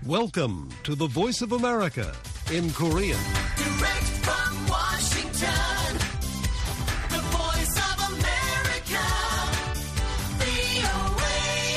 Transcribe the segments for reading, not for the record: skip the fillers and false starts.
Welcome to the Voice of America in Korean. Direct from Washington, the Voice of America, VOA.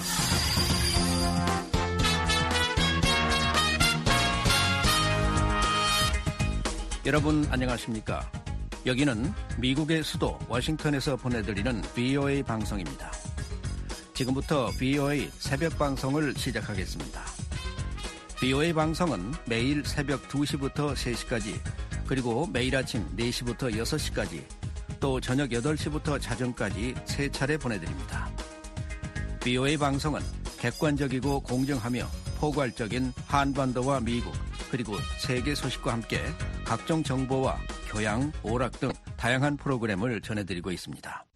여러분 안녕하십니까? 여기는 미국의 수도 워싱턴에서 보내드리는 VOA 방송입니다. 지금부터 VOA 새벽 방송을 시작하겠습니다. VOA 방송은 매일 새벽 2시부터 3시까지, 그리고 매일 아침 4시부터 6시까지, 또 저녁 8시부터 자정까지 3차례 보내드립니다. VOA 방송은 객관적이고 공정하며 포괄적인 한반도와 미국, 그리고 세계 소식과 함께 각종 정보와 교양, 오락 등 다양한 프로그램을 전해드리고 있습니다.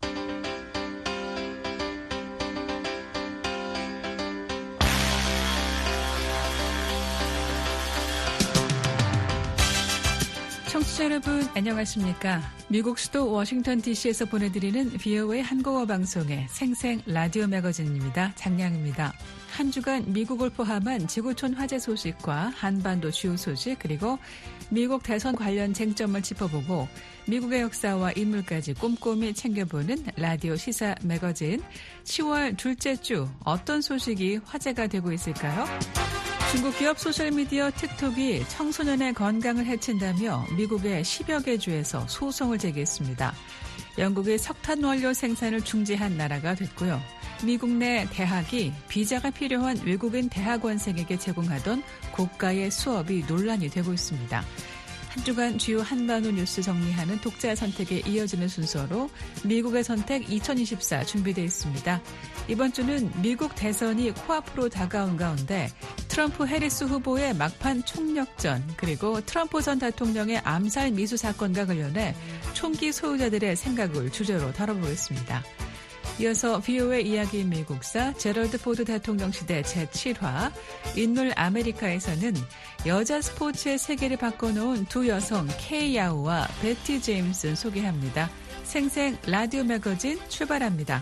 청취자 여러분 안녕하십니까? 미국 수도 워싱턴 DC에서 보내드리는 VOA 한국어 방송의 생생 라디오 매거진입니다. 장량입니다. 한 주간 미국을 포함한 지구촌 화재 소식과 한반도 주요 소식, 그리고 미국 대선 관련 쟁점을 짚어보고 미국의 역사와 인물까지 꼼꼼히 챙겨보는 라디오 시사 매거진. 10월 둘째 주 어떤 소식이 화제가 되고 있을까요? 중국 기업 소셜미디어 틱톡이 청소년의 건강을 해친다며 미국의 10여 개 주에서 소송을 제기했습니다. 영국의 석탄 원료 생산을 중지한 나라가 됐고요. 미국 내 대학이 비자가 필요한 외국인 대학원생에게 제공하던 고가의 수업이 논란이 되고 있습니다. 한 주간 주요 한반도 뉴스 정리하는 독자 선택에 이어지는 순서로 미국의 선택 2024 준비되어 있습니다. 이번 주는 미국 대선이 코앞으로 다가온 가운데 트럼프 해리스 후보의 막판 총력전, 그리고 트럼프 전 대통령의 암살 미수 사건과 관련해 총기 소유자들의 생각을 주제로 다뤄보겠습니다. 이어서 VOA 이야기 미국사 제럴드 포드 대통령 시대 제7화 인물 아메리카에서는 여자 스포츠의 세계를 바꿔놓은 두 여성 케이 야우와 베티 제임슨 소개합니다. 생생 라디오 매거진 출발합니다.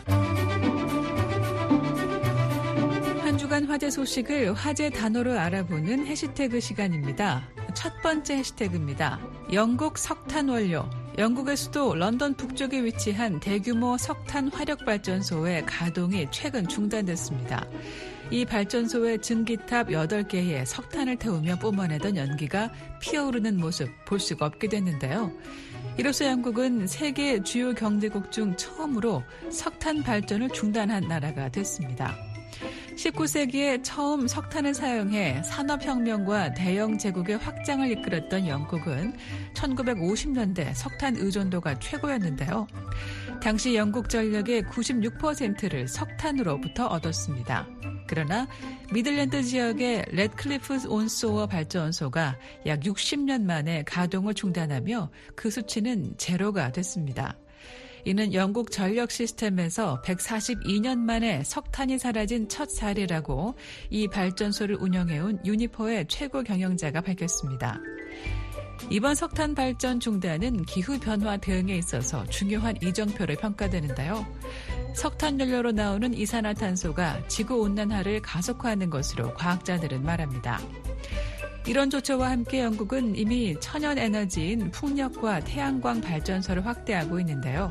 한 주간 화제 소식을 화제 단어로 알아보는 해시태그 시간입니다. 첫 번째 해시태그입니다. 영국 석탄 원료. 영국의 수도 런던 북쪽에 위치한 대규모 석탄 화력발전소의 가동이 최근 중단됐습니다. 이 발전소의 증기탑 8개에 석탄을 태우며 뿜어내던 연기가 피어오르는 모습 볼 수가 없게 됐는데요. 이로써 영국은 세계 주요 경제국 중 처음으로 석탄 발전을 중단한 나라가 됐습니다. 19세기에 처음 석탄을 사용해 산업혁명과 대영 제국의 확장을 이끌었던 영국은 1950년대 석탄 의존도가 최고였는데요. 당시 영국 전력의 96%를 석탄으로부터 얻었습니다. 그러나 미들랜드 지역의 렛클리프 온소어 발전소가 약 60년 만에 가동을 중단하며 그 수치는 제로가 됐습니다. 이는 영국 전력 시스템에서 142년 만에 석탄이 사라진 첫 사례라고 이 발전소를 운영해온 유니퍼의 최고 경영자가 밝혔습니다. 이번 석탄 발전 중단은 기후변화 대응에 있어서 중요한 이정표로 평가되는데요. 석탄 연료로 나오는 이산화탄소가 지구온난화를 가속화하는 것으로 과학자들은 말합니다. 이런 조처와 함께 영국은 이미 천연에너지인 풍력과 태양광 발전소를 확대하고 있는데요.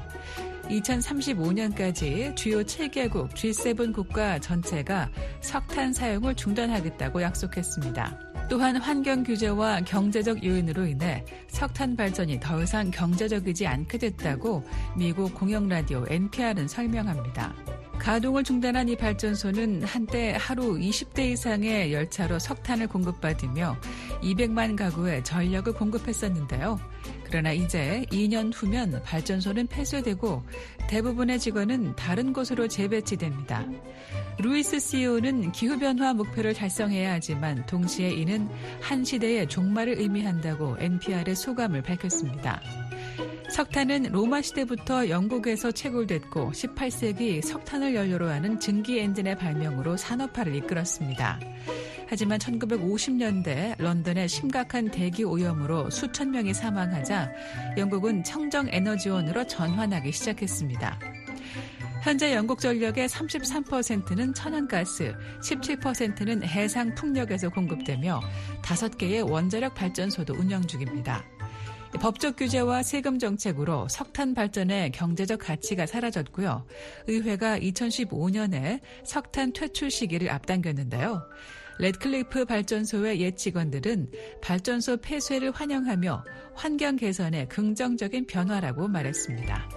2035년까지 주요 7개국 G7 국가 전체가 석탄 사용을 중단하겠다고 약속했습니다. 또한 환경 규제와 경제적 요인으로 인해 석탄 발전이 더 이상 경제적이지 않게 됐다고 미국 공영라디오 NPR은 설명합니다. 가동을 중단한 이 발전소는 한때 하루 20대 이상의 열차로 석탄을 공급받으며 200만 가구에 전력을 공급했었는데요. 그러나 이제 2년 후면 발전소는 폐쇄되고 대부분의 직원은 다른 곳으로 재배치됩니다. 루이스 CEO는 기후변화 목표를 달성해야 하지만 동시에 이는 한 시대의 종말을 의미한다고 NPR의 소감을 밝혔습니다. 석탄은 로마 시대부터 영국에서 채굴됐고 18세기 석탄을 연료로 하는 증기 엔진의 발명으로 산업화를 이끌었습니다. 하지만 1950년대 런던의 심각한 대기 오염으로 수천 명이 사망하자 영국은 청정 에너지원으로 전환하기 시작했습니다. 현재 영국 전력의 33%는 천연가스, 17%는 해상 풍력에서 공급되며 5개의 원자력 발전소도 운영 중입니다. 법적 규제와 세금 정책으로 석탄 발전의 경제적 가치가 사라졌고요. 의회가 2015년에 석탄 퇴출 시기를 앞당겼는데요. 래드클리프 발전소의 옛 직원들은 발전소 폐쇄를 환영하며 환경 개선에 긍정적인 변화라고 말했습니다.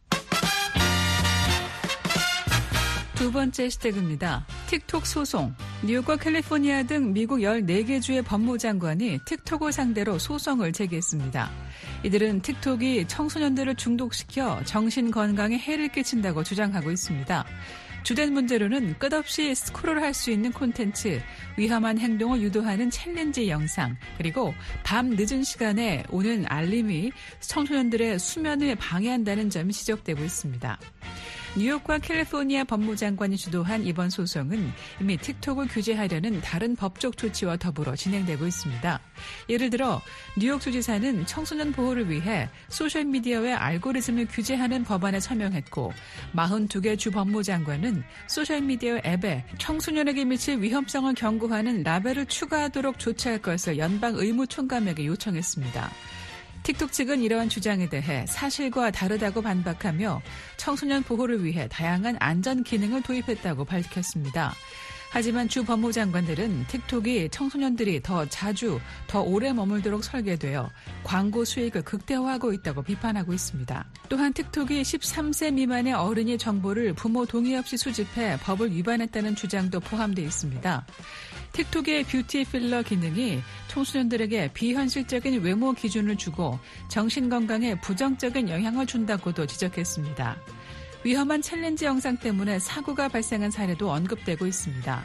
두 번째 해시태그입니다. 틱톡 소송. 뉴욕과 캘리포니아 등 미국 14개 주의 법무장관이 틱톡을 상대로 소송을 제기했습니다. 이들은 틱톡이 청소년들을 중독시켜 정신건강에 해를 끼친다고 주장하고 있습니다. 주된 문제로는 끝없이 스크롤할 수 있는 콘텐츠, 위험한 행동을 유도하는 챌린지 영상, 그리고 밤 늦은 시간에 오는 알림이 청소년들의 수면을 방해한다는 점이 지적되고 있습니다. 뉴욕과 캘리포니아 법무장관이 주도한 이번 소송은 이미 틱톡을 규제하려는 다른 법적 조치와 더불어 진행되고 있습니다. 예를 들어 뉴욕 주지사는 청소년 보호를 위해 소셜미디어의 알고리즘을 규제하는 법안에 서명했고 42개 주 법무장관은 소셜미디어 앱에 청소년에게 미칠 위험성을 경고하는 라벨을 추가하도록 조치할 것을 연방 의무총감에게 요청했습니다. 틱톡 측은 이러한 주장에 대해 사실과 다르다고 반박하며 청소년 보호를 위해 다양한 안전 기능을 도입했다고 밝혔습니다. 하지만 주 법무장관들은 틱톡이 청소년들이 더 자주, 더 오래 머물도록 설계되어 광고 수익을 극대화하고 있다고 비판하고 있습니다. 또한 틱톡이 13세 미만의 어린이 정보를 부모 동의 없이 수집해 법을 위반했다는 주장도 포함되어 있습니다. 틱톡의 뷰티 필러 기능이 청소년들에게 비현실적인 외모 기준을 주고 정신건강에 부정적인 영향을 준다고도 지적했습니다. 위험한 챌린지 영상 때문에 사고가 발생한 사례도 언급되고 있습니다.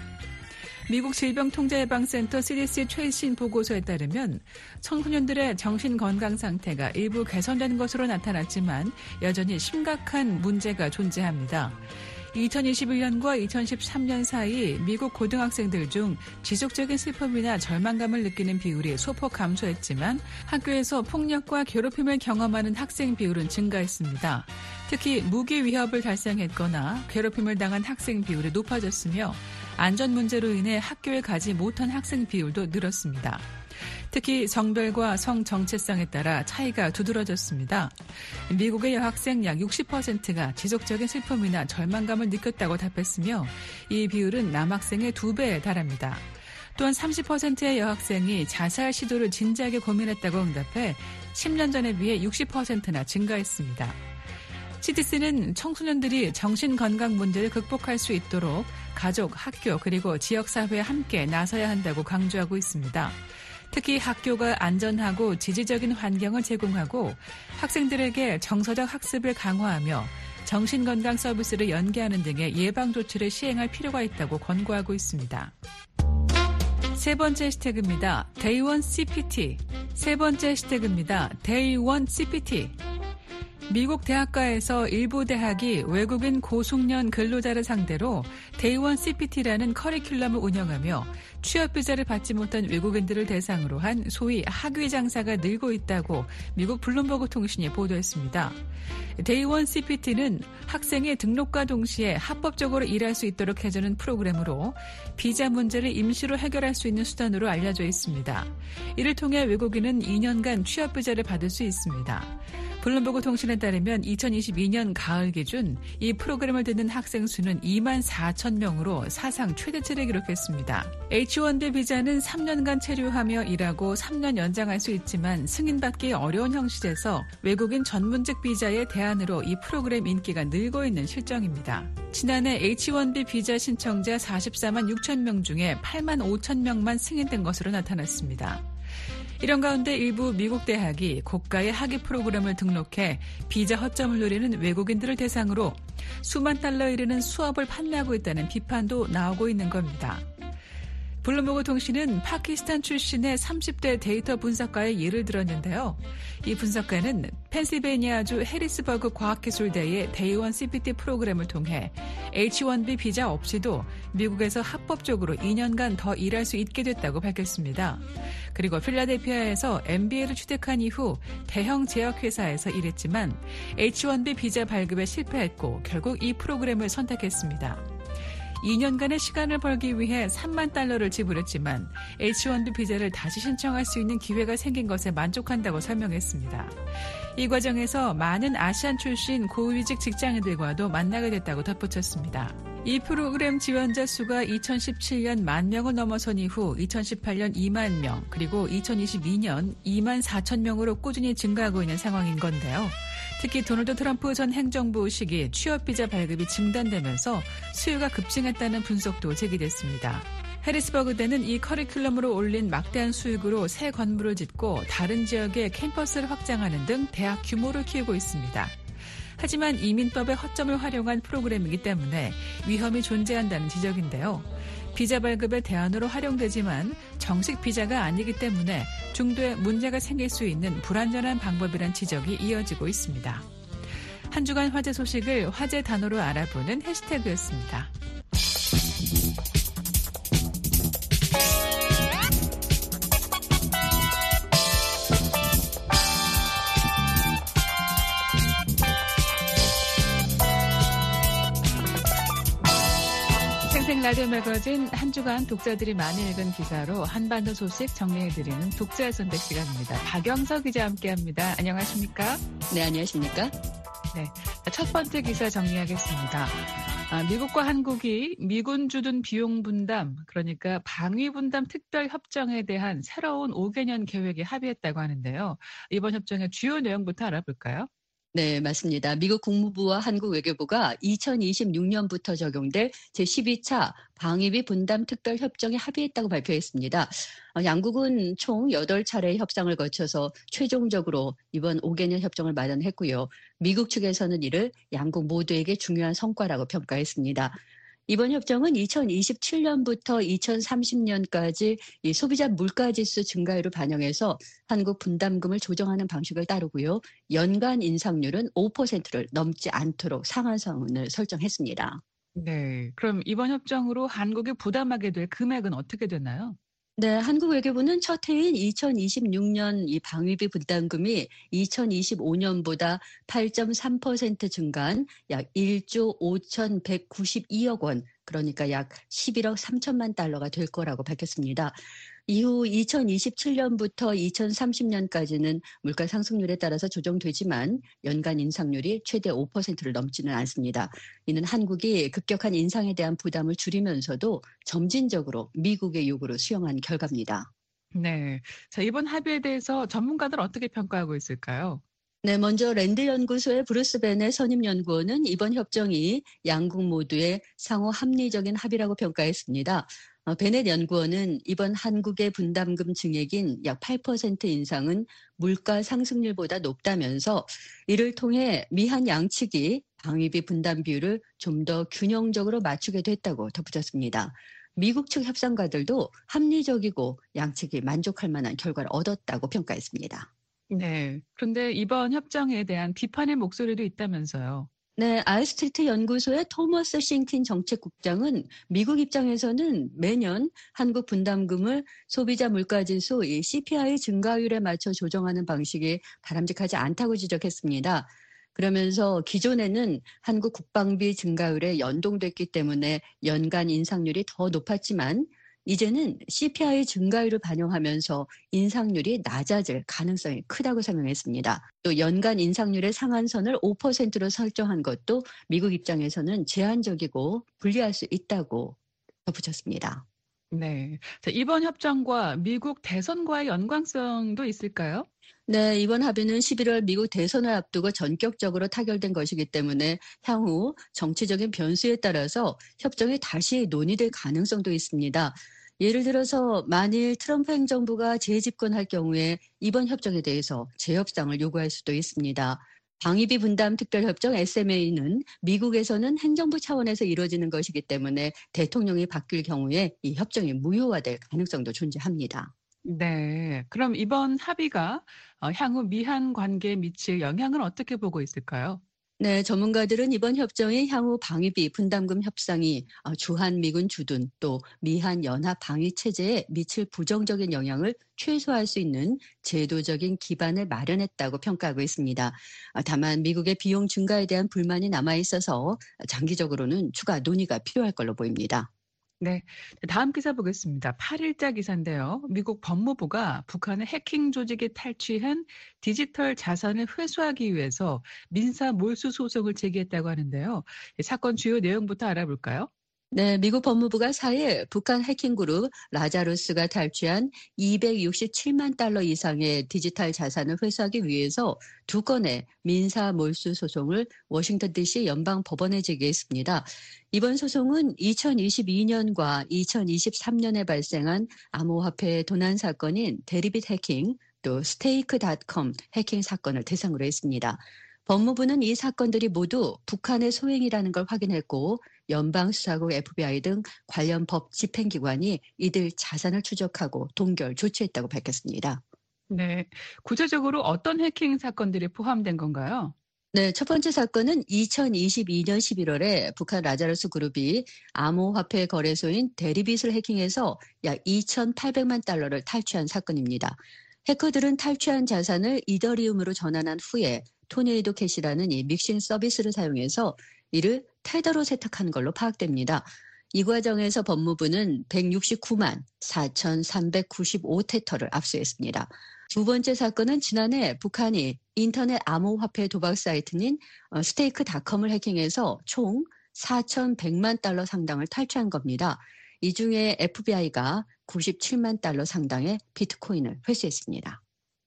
미국 질병통제예방센터 CDC 최신 보고서에 따르면 청소년들의 정신건강 상태가 일부 개선된 것으로 나타났지만 여전히 심각한 문제가 존재합니다. 2021년과 2013년 사이 미국 고등학생들 중 지속적인 슬픔이나 절망감을 느끼는 비율이 소폭 감소했지만 학교에서 폭력과 괴롭힘을 경험하는 학생 비율은 증가했습니다. 특히 무기 위협을 달성했거나 괴롭힘을 당한 학생 비율이 높아졌으며 안전 문제로 인해 학교에 가지 못한 학생 비율도 늘었습니다. 특히 성별과 성 정체성에 따라 차이가 두드러졌습니다. 미국의 여학생 약 60%가 지속적인 슬픔이나 절망감을 느꼈다고 답했으며 이 비율은 남학생의 2배에 달합니다. 또한 30%의 여학생이 자살 시도를 진지하게 고민했다고 응답해 10년 전에 비해 60%나 증가했습니다. CDC는 청소년들이 정신건강 문제를 극복할 수 있도록 가족, 학교 그리고 지역사회에 함께 나서야 한다고 강조하고 있습니다. 특히 학교가 안전하고 지지적인 환경을 제공하고 학생들에게 정서적 학습을 강화하며 정신건강 서비스를 연계하는 등의 예방조치를 시행할 필요가 있다고 권고하고 있습니다. 세 번째 해시태그입니다. Day One CPT. 세 번째 해시태그입니다. Day One CPT. 미국 대학가에서 일부 대학이 외국인 고숙련 근로자를 상대로 데이원 CPT라는 커리큘럼을 운영하며 취업 비자를 받지 못한 외국인들을 대상으로 한 소위 학위 장사가 늘고 있다고 미국 블룸버그 통신이 보도했습니다. 데이원 CPT는 학생의 등록과 동시에 합법적으로 일할 수 있도록 해주는 프로그램으로 비자 문제를 임시로 해결할 수 있는 수단으로 알려져 있습니다. 이를 통해 외국인은 2년간 취업 비자를 받을 수 있습니다. 블룸버그 통신에 따르면 2022년 가을 기준 이 프로그램을 듣는 학생 수는 2만 4천 명으로 사상 최대치를 기록했습니다. H-1B 비자는 3년간 체류하며 일하고 3년 연장할 수 있지만 승인받기 어려운 형식에서 외국인 전문직 비자의 대안으로 이 프로그램 인기가 늘고 있는 실정입니다. 지난해 H-1B 비자 신청자 44만 6천 명 중에 8만 5천 명만 승인된 것으로 나타났습니다. 이런 가운데 일부 미국 대학이 고가의 학위 프로그램을 등록해 비자 허점을 누리는 외국인들을 대상으로 수만 달러에 이르는 수업을 판매하고 있다는 비판도 나오고 있는 겁니다. 블룸버그 통신은 파키스탄 출신의 30대 데이터 분석가의 예를 들었는데요. 이 분석가는 펜실베이니아주 해리스버그 과학기술대의 데이원 CPT 프로그램을 통해 H-1B 비자 없이도 미국에서 합법적으로 2년간 더 일할 수 있게 됐다고 밝혔습니다. 그리고 필라델피아에서 MBA를 취득한 이후 대형 제약회사에서 일했지만 H-1B 비자 발급에 실패했고 결국 이 프로그램을 선택했습니다. 2년간의 시간을 벌기 위해 $30,000를 지불했지만 H-1B 비자를 다시 신청할 수 있는 기회가 생긴 것에 만족한다고 설명했습니다. 이 과정에서 많은 아시안 출신 고위직 직장인들과도 만나게 됐다고 덧붙였습니다. 이 프로그램 지원자 수가 2017년 10,000명을 넘어선 이후 2018년 2만 명, 그리고 2022년 2만 4천 명으로 꾸준히 증가하고 있는 상황인 건데요. 특히 도널드 트럼프 전 행정부 시기 취업비자 발급이 중단되면서 수요가 급증했다는 분석도 제기됐습니다. 해리스버그대는 이 커리큘럼으로 올린 막대한 수익으로 새 건물을 짓고 다른 지역에 캠퍼스를 확장하는 등 대학 규모를 키우고 있습니다. 하지만 이민법의 허점을 활용한 프로그램이기 때문에 위험이 존재한다는 지적인데요. 비자 발급의 대안으로 활용되지만 정식 비자가 아니기 때문에 중도에 문제가 생길 수 있는 불안전한 방법이란 지적이 이어지고 있습니다. 한 주간 화제 소식을 화제 단어로 알아보는 해시태그였습니다. 라디오 매거진 한 주간 독자들이 많이 읽은 기사로 한반도 소식 정리해드리는 독자의 선택 시간입니다. 박영서 기자와 함께합니다. 안녕하십니까? 네, 안녕하십니까? 네, 첫 번째 기사 정리하겠습니다. 미국과 한국이 미군 주둔 비용 분담, 그러니까 방위 분담 특별 협정에 대한 새로운 5개년 계획에 합의했다고 하는데요. 이번 협정의 주요 내용부터 알아볼까요? 네, 맞습니다. 미국 국무부와 한국 외교부가 2026년부터 적용될 제12차 방위비 분담 특별 협정에 합의했다고 발표했습니다. 양국은 총 8차례 협상을 거쳐서 최종적으로 이번 5개년 협정을 마련했고요. 미국 측에서는 이를 양국 모두에게 중요한 성과라고 평가했습니다. 이번 협정은 2027년부터 2030년까지 이 소비자 물가지수 증가율을 반영해서 한국 분담금을 조정하는 방식을 따르고요. 연간 인상률은 5%를 넘지 않도록 상한선을 설정했습니다. 네, 그럼 이번 협정으로 한국이 부담하게 될 금액은 어떻게 되나요? 네, 한국 외교부는 첫 해인 2026년 이 방위비 분담금이 2025년보다 8.3% 증가한 약 1조 5,192억 원, 그러니까 약 11억 3천만 달러가 될 거라고 밝혔습니다. 이후 2027년부터 2030년까지는 물가 상승률에 따라서 조정되지만 연간 인상률이 최대 5%를 넘지는 않습니다. 이는 한국이 급격한 인상에 대한 부담을 줄이면서도 점진적으로 미국의 요구를 수용한 결과입니다. 네, 자, 이번 합의에 대해서 전문가들 어떻게 평가하고 있을까요? 네, 먼저 랜드 연구소의 브루스 베넷 선임 연구원은 이번 협정이 양국 모두의 상호 합리적인 합의라고 평가했습니다. 베넷 연구원은 이번 한국의 분담금 증액인 약 8% 인상은 물가 상승률보다 높다면서 이를 통해 미한 양측이 방위비 분담 비율을 좀 더 균형적으로 맞추게 됐다고 덧붙였습니다. 미국 측 협상가들도 합리적이고 양측이 만족할 만한 결과를 얻었다고 평가했습니다. 네, 그런데 이번 협정에 대한 비판의 목소리도 있다면서요. 네, 알스트리트 연구소의 토머스 싱킨 정책국장은 미국 입장에서는 매년 한국 분담금을 소비자 물가지수 CPI 증가율에 맞춰 조정하는 방식이 바람직하지 않다고 지적했습니다. 그러면서 기존에는 한국 국방비 증가율에 연동됐기 때문에 연간 인상률이 더 높았지만 이제는 CPI 증가율을 반영하면서 인상률이 낮아질 가능성이 크다고 설명했습니다. 또 연간 인상률의 상한선을 5%로 설정한 것도 미국 입장에서는 제한적이고 불리할 수 있다고 덧붙였습니다. 네, 자, 이번 협정과 미국 대선과의 연관성도 있을까요? 네, 이번 합의는 11월 미국 대선을 앞두고 전격적으로 타결된 것이기 때문에 향후 정치적인 변수에 따라서 협정이 다시 논의될 가능성도 있습니다. 예를 들어서 만일 트럼프 행정부가 재집권할 경우에 이번 협정에 대해서 재협상을 요구할 수도 있습니다. 방위비 분담 특별협정 SMA는 미국에서는 행정부 차원에서 이루어지는 것이기 때문에 대통령이 바뀔 경우에 이 협정이 무효화될 가능성도 존재합니다. 네. 그럼 이번 합의가 향후 미한 관계에 미칠 영향은 어떻게 보고 있을까요? 네, 전문가들은 이번 협정이 향후 방위비 분담금 협상이 주한 미군 주둔 또 미한 연합 방위 체제에 미칠 부정적인 영향을 최소화할 수 있는 제도적인 기반을 마련했다고 평가하고 있습니다. 다만 미국의 비용 증가에 대한 불만이 남아 있어서 장기적으로는 추가 논의가 필요할 걸로 보입니다. 네. 다음 기사 보겠습니다. 8일자 기사인데요. 미국 법무부가 북한의 해킹 조직이 탈취한 디지털 자산을 회수하기 위해서 민사 몰수 소송을 제기했다고 하는데요. 이 사건 주요 내용부터 알아볼까요? 네, 미국 법무부가 4일 북한 해킹 그룹 라자루스가 탈취한 267만 달러 이상의 디지털 자산을 회수하기 위해서 2건의 민사 몰수 소송을 워싱턴 DC 연방 법원에 제기했습니다. 이번 소송은 2022년과 2023년에 발생한 암호화폐 도난 사건인 대리빗 해킹 또 스테이크닷컴 해킹 사건을 대상으로 했습니다. 법무부는 이 사건들이 모두 북한의 소행이라는 걸 확인했고 연방수사국 FBI 등 관련 법 집행기관이 이들 자산을 추적하고 동결 조치했다고 밝혔습니다. 네. 구체적으로 어떤 해킹 사건들이 포함된 건가요? 네, 첫 번째 사건은 2022년 11월에 북한 라자루스 그룹이 암호화폐 거래소인 대리빗을 해킹해서 약 2,800만 달러를 탈취한 사건입니다. 해커들은 탈취한 자산을 이더리움으로 전환한 후에 토네이도 캐시라는 이 믹싱 서비스를 사용해서 이를 테더로 세탁한 걸로 파악됩니다. 이 과정에서 법무부는 169만 4,395 테터를 압수했습니다. 두 번째 사건은 지난해 북한이 인터넷 암호화폐 도박 사이트인 스테이크닷컴을 해킹해서 총 4,100만 달러 상당을 탈취한 겁니다. 이 중에 FBI가 97만 달러 상당의 비트코인을 회수했습니다.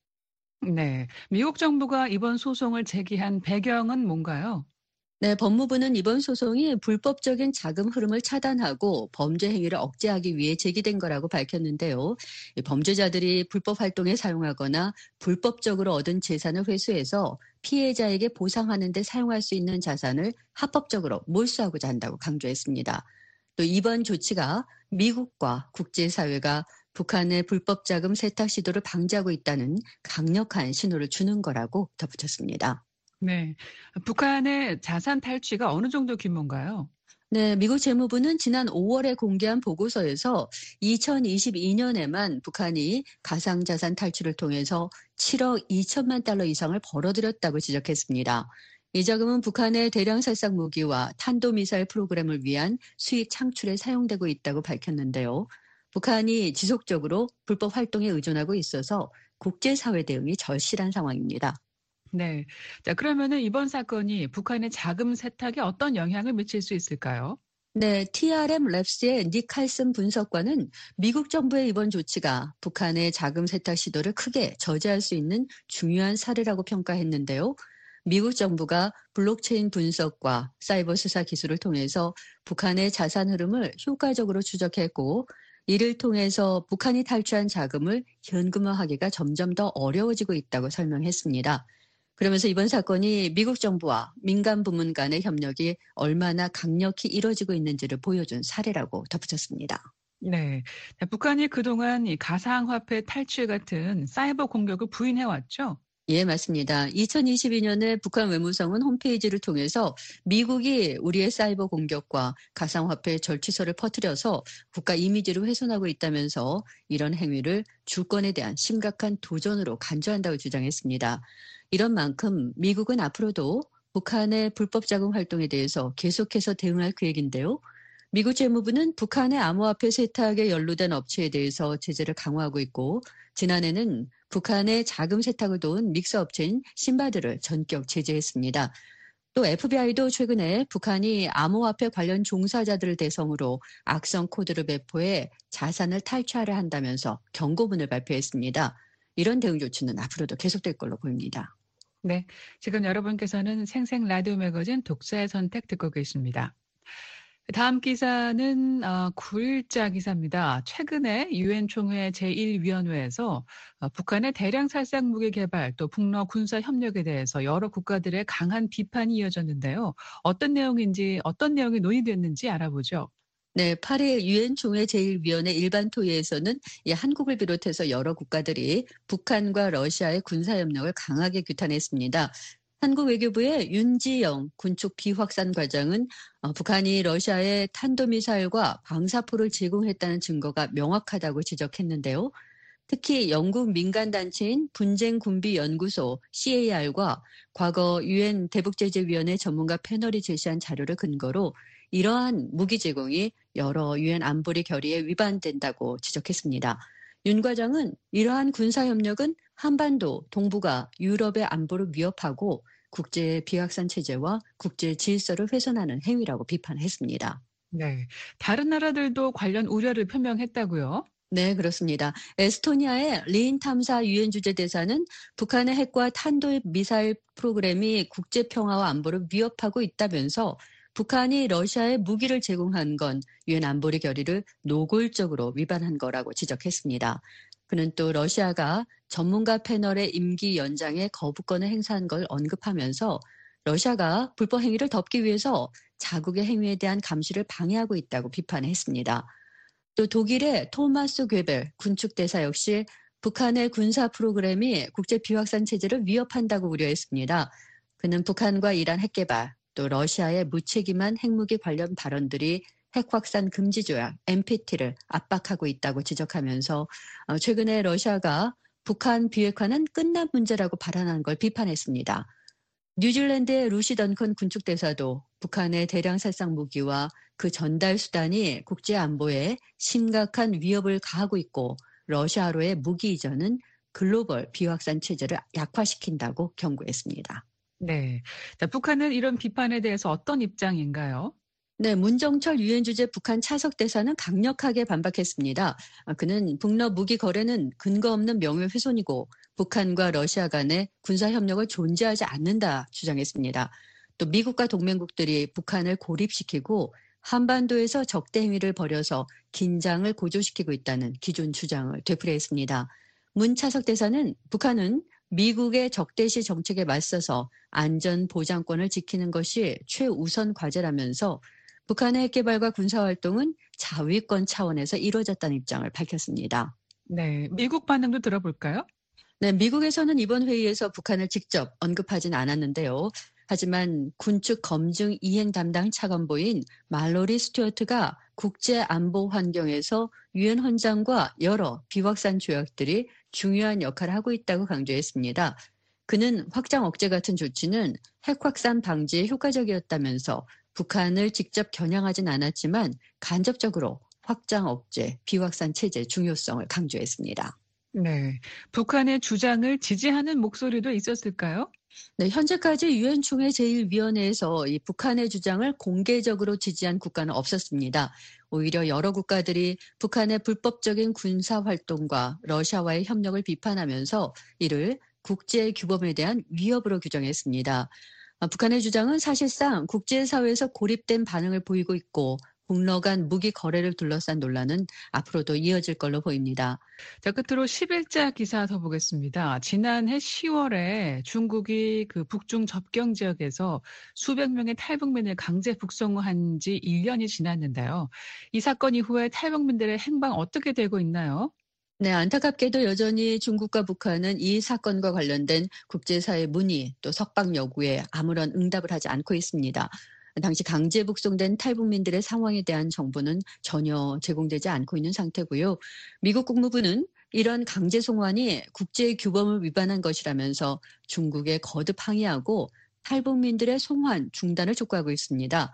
네. 미국 정부가 이번 소송을 제기한 배경은 뭔가요? 네, 법무부는 이번 소송이 불법적인 자금 흐름을 차단하고 범죄 행위를 억제하기 위해 제기된 거라고 밝혔는데요. 이 범죄자들이 불법 활동에 사용하거나 불법적으로 얻은 재산을 회수해서 피해자에게 보상하는 데 사용할 수 있는 자산을 합법적으로 몰수하고자 한다고 강조했습니다. 또 이번 조치가 미국과 국제사회가 북한의 불법 자금 세탁 시도를 방지하고 있다는 강력한 신호를 주는 거라고 덧붙였습니다. 네. 북한의 자산 탈취가 어느 정도 규모인가요? 네, 미국 재무부는 지난 5월에 공개한 보고서에서 2022년에만 북한이 가상자산 탈취를 통해서 7억 2천만 달러 이상을 벌어들였다고 지적했습니다. 이 자금은 북한의 대량 살상 무기와 탄도미사일 프로그램을 위한 수익 창출에 사용되고 있다고 밝혔는데요. 북한이 지속적으로 불법 활동에 의존하고 있어서 국제사회 대응이 절실한 상황입니다. 네. 자, 그러면은 이번 사건이 북한의 자금 세탁에 어떤 영향을 미칠 수 있을까요? 네, TRM 랩스의 닉 칼슨 분석관은 미국 정부의 이번 조치가 북한의 자금 세탁 시도를 크게 저지할 수 있는 중요한 사례라고 평가했는데요. 미국 정부가 블록체인 분석과 사이버 수사 기술을 통해서 북한의 자산 흐름을 효과적으로 추적했고 이를 통해서 북한이 탈취한 자금을 현금화하기가 점점 더 어려워지고 있다고 설명했습니다. 그러면서 이번 사건이 미국 정부와 민간 부문 간의 협력이 얼마나 강력히 이뤄지고 있는지를 보여준 사례라고 덧붙였습니다. 네. 자, 북한이 그동안 이 가상화폐 탈취 같은 사이버 공격을 부인해왔죠? 예, 맞습니다. 2022년에 북한 외무성은 홈페이지를 통해서 미국이 우리의 사이버 공격과 가상화폐 절취설을 퍼뜨려서 국가 이미지를 훼손하고 있다면서 이런 행위를 주권에 대한 심각한 도전으로 간주한다고 주장했습니다. 이런 만큼 미국은 앞으로도 북한의 불법 자금 활동에 대해서 계속해서 대응할 계획인데요. 미국 재무부는 북한의 암호화폐 세탁에 연루된 업체에 대해서 제재를 강화하고 있고 지난해는 북한의 자금 세탁을 도운 믹서 업체인 신바드를 전격 제재했습니다. 또 FBI도 최근에 북한이 암호화폐 관련 종사자들을 대상으로 악성 코드를 배포해 자산을 탈취하려 한다면서 경고문을 발표했습니다. 이런 대응 조치는 앞으로도 계속될 걸로 보입니다. 네. 지금 여러분께서는 생생 라디오 매거진 독자의 선택 듣고 계십니다. 다음 기사는 9일자 기사입니다. 최근에 유엔 총회 제1위원회에서 북한의 대량 살상 무기 개발 또 북러 군사 협력에 대해서 여러 국가들의 강한 비판이 이어졌는데요. 어떤 내용이 논의됐는지 알아보죠. 네, 8일 유엔 총회 제1위원회 일반 토의에서는 한국을 비롯해서 여러 국가들이 북한과 러시아의 군사협력을 강하게 규탄했습니다. 한국 외교부의 윤지영 군축 비확산 과장은 북한이 러시아에 탄도미사일과 방사포를 제공했다는 증거가 명확하다고 지적했는데요. 특히 영국 민간단체인 분쟁군비연구소 CAR과 과거 유엔 대북제재위원회 전문가 패널이 제시한 자료를 근거로 이러한 무기 제공이 여러 유엔 안보리 결의에 위반된다고 지적했습니다. 윤 과장은 이러한 군사협력은 한반도, 동북아, 유럽의 안보를 위협하고 국제 비확산 체제와 국제 질서를 훼손하는 행위라고 비판했습니다. 네. 다른 나라들도 관련 우려를 표명했다고요? 네, 그렇습니다. 에스토니아의 린 탐사 유엔 주재 대사는 북한의 핵과 탄도 미사일 프로그램이 국제 평화와 안보를 위협하고 있다면서 북한이 러시아에 무기를 제공한 건 유엔 안보리 결의를 노골적으로 위반한 거라고 지적했습니다. 그는 또 러시아가 전문가 패널의 임기 연장에 거부권을 행사한 걸 언급하면서 러시아가 불법 행위를 덮기 위해서 자국의 행위에 대한 감시를 방해하고 있다고 비판했습니다. 또 독일의 토마스 괴벨 군축대사 역시 북한의 군사 프로그램이 국제 비확산 체제를 위협한다고 우려했습니다. 그는 북한과 이란 핵개발, 또 러시아의 무책임한 핵무기 관련 발언들이 핵확산 금지 조약 NPT를 압박하고 있다고 지적하면서 최근에 러시아가 북한 비핵화는 끝난 문제라고 발언한 걸 비판했습니다. 뉴질랜드의 루시 던컨 군축대사도 북한의 대량 살상 무기와 그 전달 수단이 국제 안보에 심각한 위협을 가하고 있고 러시아로의 무기 이전은 글로벌 비확산 체제를 약화시킨다고 경고했습니다. 네. 자, 북한은 이런 비판에 대해서 어떤 입장인가요? 네, 문정철 유엔 주재 북한 차석 대사는 강력하게 반박했습니다. 그는 북러 무기 거래는 근거 없는 명예훼손이고 북한과 러시아 간의 군사 협력을 존재하지 않는다 주장했습니다. 또 미국과 동맹국들이 북한을 고립시키고 한반도에서 적대 행위를 벌여서 긴장을 고조시키고 있다는 기존 주장을 되풀이했습니다. 문 차석 대사는 북한은 미국의 적대시 정책에 맞서서 안전 보장권을 지키는 것이 최우선 과제라면서 북한의 핵개발과 군사활동은 자위권 차원에서 이루어졌다는 입장을 밝혔습니다. 네. 미국 반응도 들어볼까요? 네, 미국에서는 이번 회의에서 북한을 직접 언급하진 않았는데요. 하지만 군축 검증 이행 담당 차관보인 말로리 스튜어트가 국제 안보 환경에서 유엔 헌장과 여러 비확산 조약들이 중요한 역할을 하고 있다고 강조했습니다. 그는 확장 억제 같은 조치는 핵 확산 방지에 효과적이었다면서 북한을 직접 겨냥하진 않았지만 간접적으로 확장 억제, 비확산 체제의 중요성을 강조했습니다. 네. 북한의 주장을 지지하는 목소리도 있었을까요? 네, 현재까지 유엔 총회 제1위원회에서 이 북한의 주장을 공개적으로 지지한 국가는 없었습니다. 오히려 여러 국가들이 북한의 불법적인 군사 활동과 러시아와의 협력을 비판하면서 이를 국제 규범에 대한 위협으로 규정했습니다. 북한의 주장은 사실상 국제사회에서 고립된 반응을 보이고 있고 북러 간 무기 거래를 둘러싼 논란은 앞으로도 이어질 걸로 보입니다. 자, 끝으로 10일자 기사 더 보겠습니다. 지난해 10월에 중국이 그 북중 접경 지역에서 수백 명의 탈북민을 강제 북송한 지 1년이 지났는데요. 이 사건 이후에 탈북민들의 행방 어떻게 되고 있나요? 네, 안타깝게도 여전히 중국과 북한은 이 사건과 관련된 국제사회 문의 또 석방 요구에 아무런 응답을 하지 않고 있습니다. 당시 강제 북송된 탈북민들의 상황에 대한 정보는 전혀 제공되지 않고 있는 상태고요. 미국 국무부는 이런 강제 송환이 국제 규범을 위반한 것이라면서 중국에 거듭 항의하고 탈북민들의 송환 중단을 촉구하고 있습니다.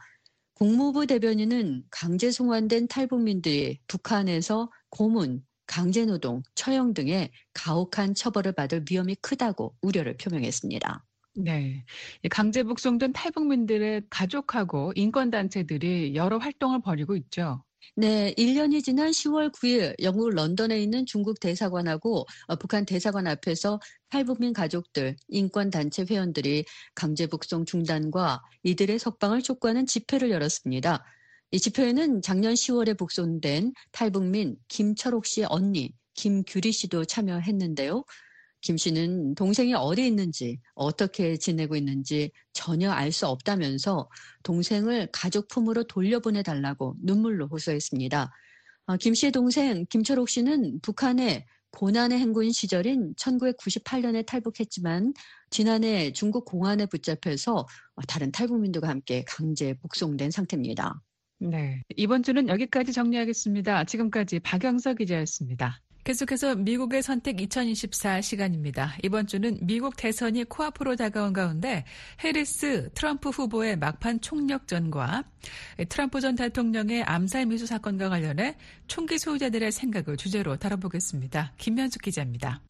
국무부 대변인은 강제 송환된 탈북민들이 북한에서 고문, 강제노동, 처형 등의 가혹한 처벌을 받을 위험이 크다고 우려를 표명했습니다. 네. 강제 북송된 탈북민들의 가족하고 인권단체들이 여러 활동을 벌이고 있죠. 네, 1년이 지난 10월 9일 영국 런던에 있는 중국 대사관하고 북한 대사관 앞에서 탈북민 가족들, 인권단체 회원들이 강제 북송 중단과 이들의 석방을 촉구하는 집회를 열었습니다. 이 집회에는 작년 10월에 북송된 탈북민 김철옥 씨의 언니 김규리 씨도 참여했는데요. 김 씨는 동생이 어디 있는지 어떻게 지내고 있는지 전혀 알 수 없다면서 동생을 가족 품으로 돌려보내달라고 눈물로 호소했습니다. 김 씨의 동생 김철옥 씨는 북한의 고난의 행군 시절인 1998년에 탈북했지만 지난해 중국 공안에 붙잡혀서 다른 탈북민들과 함께 강제 북송된 상태입니다. 네, 이번 주는 여기까지 정리하겠습니다. 지금까지 박영서 기자였습니다. 계속해서 미국의 선택 2024 시간입니다. 이번 주는 미국 대선이 코앞으로 다가온 가운데 해리스 트럼프 후보의 막판 총력전과 트럼프 전 대통령의 암살 미수 사건과 관련해 총기 소유자들의 생각을 주제로 다뤄보겠습니다. 김현숙 기자입니다.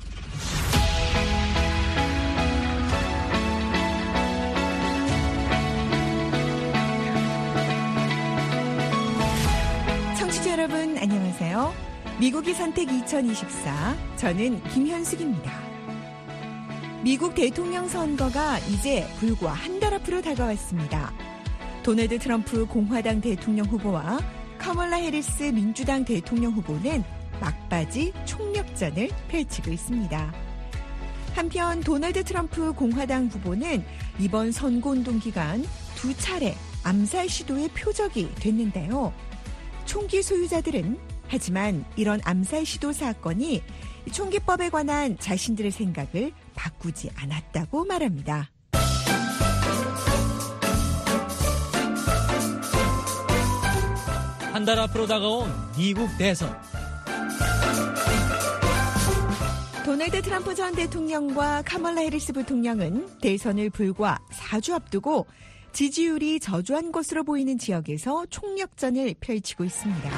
청취자 여러분 안녕하세요. 미국이 선택 2024, 저는 김현숙입니다. 미국 대통령 선거가 이제 불과 한 달 앞으로 다가왔습니다. 도널드 트럼프 공화당 대통령 후보와 카멀라 해리스 민주당 대통령 후보는 막바지 총력전을 펼치고 있습니다. 한편 도널드 트럼프 공화당 후보는 이번 선거운동 기간 2차례 암살 시도의 표적이 됐는데요. 총기 소유자들은 하지만 이런 암살 시도 사건이 총기법에 관한 자신들의 생각을 바꾸지 않았다고 말합니다. 한 달 앞으로 다가온 미국 대선. 도널드 트럼프 전 대통령과 카멀라 해리스 부통령은 대선을 불과 4주 앞두고 지지율이 저조한 것으로 보이는 지역에서 총력전을 펼치고 있습니다.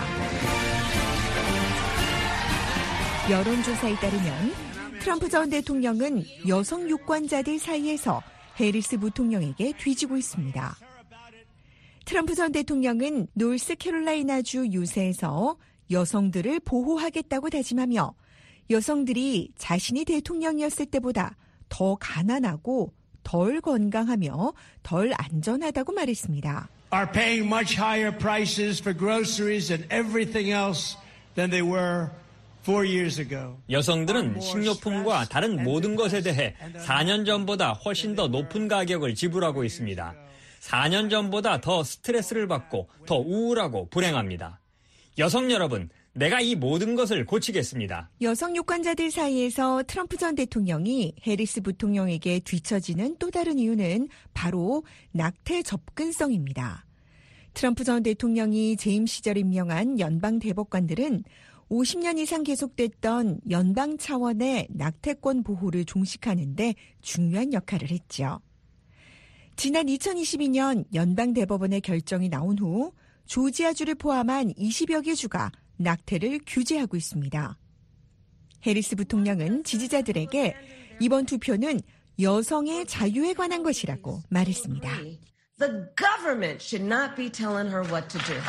여론조사에 따르면 트럼프 전 대통령은 여성 유권자들 사이에서 해리스 부통령에게 뒤지고 있습니다. 트럼프 전 대통령은 노스캐롤라이나주 유세에서 여성들을 보호하겠다고 다짐하며 여성들이 자신이 대통령이었을 때보다 더 가난하고 덜 건강하며 덜 안전하다고 말했습니다. Are paying much higher prices for groceries and everything else than they were 4 years ago. 여성들은 식료품과 다른 모든 것에 대해 4년 전보다 훨씬 더 높은 가격을 지불하고 있습니다. 4년 전보다 더 스트레스를 받고 더 우울하고 불행합니다. 여성 여러분, 내가 이 모든 것을 고치겠습니다. 여성 유권자들 사이에서 트럼프 전 대통령이 해리스 부통령에게 뒤처지는 또 다른 이유는 바로 낙태 접근성입니다. 트럼프 전 대통령이 재임 시절 임명한 연방 대법관들은 50년 이상 계속됐던 연방 차원의 낙태권 보호를 종식하는 데 중요한 역할을 했죠. 지난 2022년 연방 대법원의 결정이 나온 후 조지아주를 포함한 20여 개 주가 낙태를 규제하고 있습니다. 해리스 부통령은 지지자들에게 이번 투표는 여성의 자유에 관한 것이라고 말했습니다. The government should not be telling her what to do.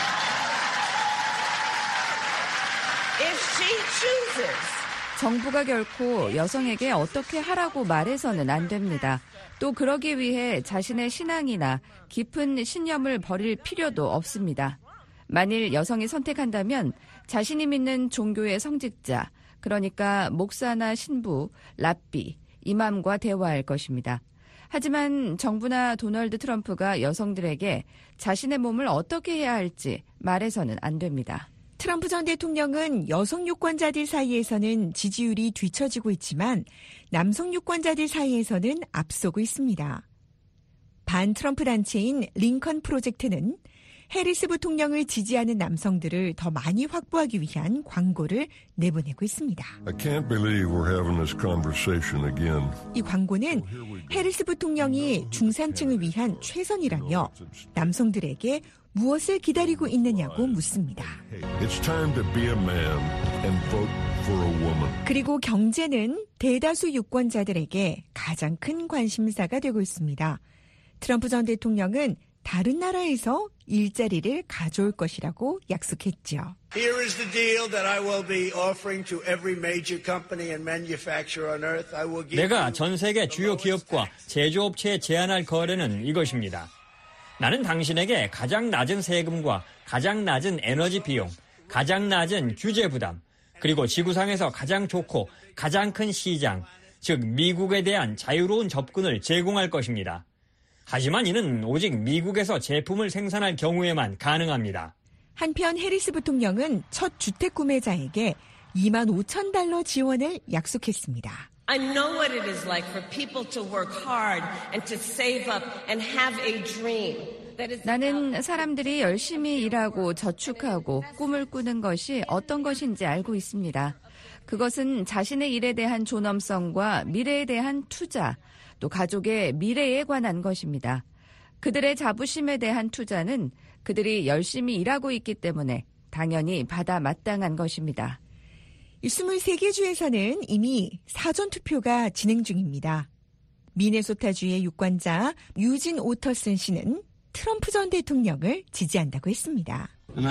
If she chooses. 정부가 결코 여성에게 어떻게 하라고 말해서는 안 됩니다. 또 그러기 위해 자신의 신앙이나 깊은 신념을 버릴 필요도 없습니다. 만일 여성이 선택한다면 자신이 믿는 종교의 성직자, 그러니까 목사나 신부, 랍비, 이맘과 대화할 것입니다. 하지만 정부나 도널드 트럼프가 여성들에게 자신의 몸을 어떻게 해야 할지 말해서는 안 됩니다. 트럼프 전 대통령은 여성 유권자들 사이에서는 지지율이 뒤처지고 있지만 남성 유권자들 사이에서는 앞서고 있습니다. 반 트럼프 단체인 링컨 프로젝트는 해리스 부통령을 지지하는 남성들을 더 많이 확보하기 위한 광고를 내보내고 있습니다. I can't believe we're having this conversation again. 이 광고는 해리스 부통령이 중산층을 위한 최선이라며 남성들에게 무엇을 기다리고 있느냐고 묻습니다. It's time to be a man and vote for a woman. 그리고 경제는 대다수 유권자들에게 가장 큰 관심사가 되고 있습니다. 트럼프 전 대통령은 다른 나라에서 일자리를 가져올 것이라고 약속했죠. Here is the deal that I will be offering to every major company and manufacturer on earth. I will give 내가 전 세계 주요 기업과 제조업체에 제안할 거래는 이것입니다. 나는 당신에게 가장 낮은 세금과 가장 낮은 에너지 비용, 가장 낮은 규제 부담, 그리고 지구상에서 가장 좋고 가장 큰 시장, 즉 미국에 대한 자유로운 접근을 제공할 것입니다. 하지만 이는 오직 미국에서 제품을 생산할 경우에만 가능합니다. 한편 해리스 부통령은 첫 주택 구매자에게 $25,000 지원을 약속했습니다. I know what it is like for people to work hard and to save up and have a dream. 나는 사람들이 열심히 일하고 저축하고 꿈을 꾸는 것이 어떤 것인지 알고 있습니다. 그것은 자신의 일에 대한 존엄성과 미래에 대한 투자, 또 가족의 미래에 관한 것입니다. 그들의 자부심에 대한 투자는 그들이 열심히 일하고 있기 때문에 당연히 받아 마땅한 것입니다. 23개 주에서는 이미 사전투표가 진행 중입니다. 미네소타주의 유권자 유진 오터슨 씨는 트럼프 전 대통령을 지지한다고 했습니다.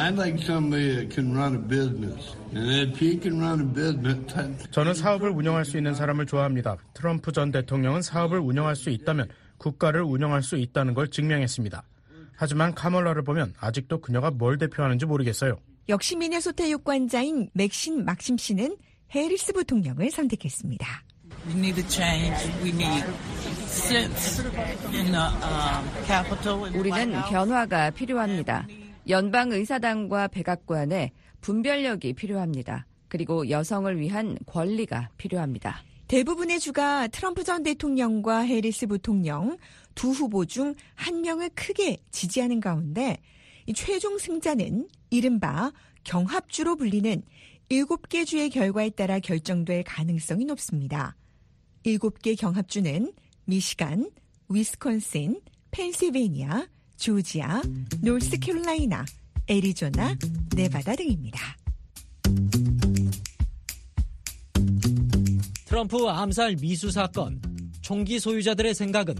저는 사업을 운영할 수 있는 사람을 좋아합니다. 트럼프 전 대통령은 사업을 운영할 수 있다면 국가를 운영할 수 있다는 걸 증명했습니다. 하지만 카멀라를 보면 아직도 그녀가 뭘 대표하는지 모르겠어요. 역시 미네소타 유권자인 맥신 막심 씨는 해리스 부통령을 선택했습니다. We need a change. We need sense in the Capitol. 우리는 변화가 필요합니다. 연방의사당과 백악관에 분별력이 필요합니다. 그리고 여성을 위한 권리가 필요합니다. 대부분의 주가 트럼프 전 대통령과 해리스 부통령 두 후보 중 한 명을 크게 지지하는 가운데 이 최종 승자는 이른바 경합주로 불리는 7개 주의 결과에 따라 결정될 가능성이 높습니다. 7개 경합주는 미시간, 위스콘신, 펜실베니아, 조지아, 노스캐롤라이나, 애리조나, 네바다 등입니다. 트럼프 암살 미수 사건, 총기 소유자들의 생각은?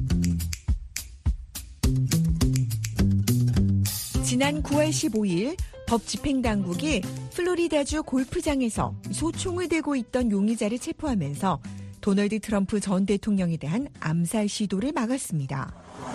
지난 9월 15일 법 집행당국이 플로리다주 골프장에서 소총을 들고 있던 용의자를 체포하면서 도널드 트럼프 전 대통령에 대한 암살 시도를 막았습니다.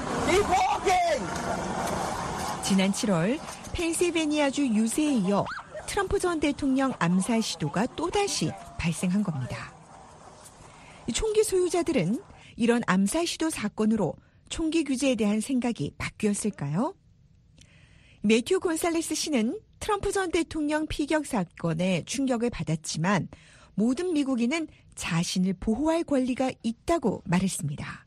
지난 7월 펜실베니아주 유세에 이어 트럼프 전 대통령 암살 시도가 또다시 발생한 겁니다. 총기 소유자들은 이런 암살 시도 사건으로 총기 규제에 대한 생각이 바뀌었을까요? 매튜 곤살레스 씨는 트럼프 전 대통령 피격 사건에 충격을 받았지만 모든 미국인은 자신을 보호할 권리가 있다고 말했습니다.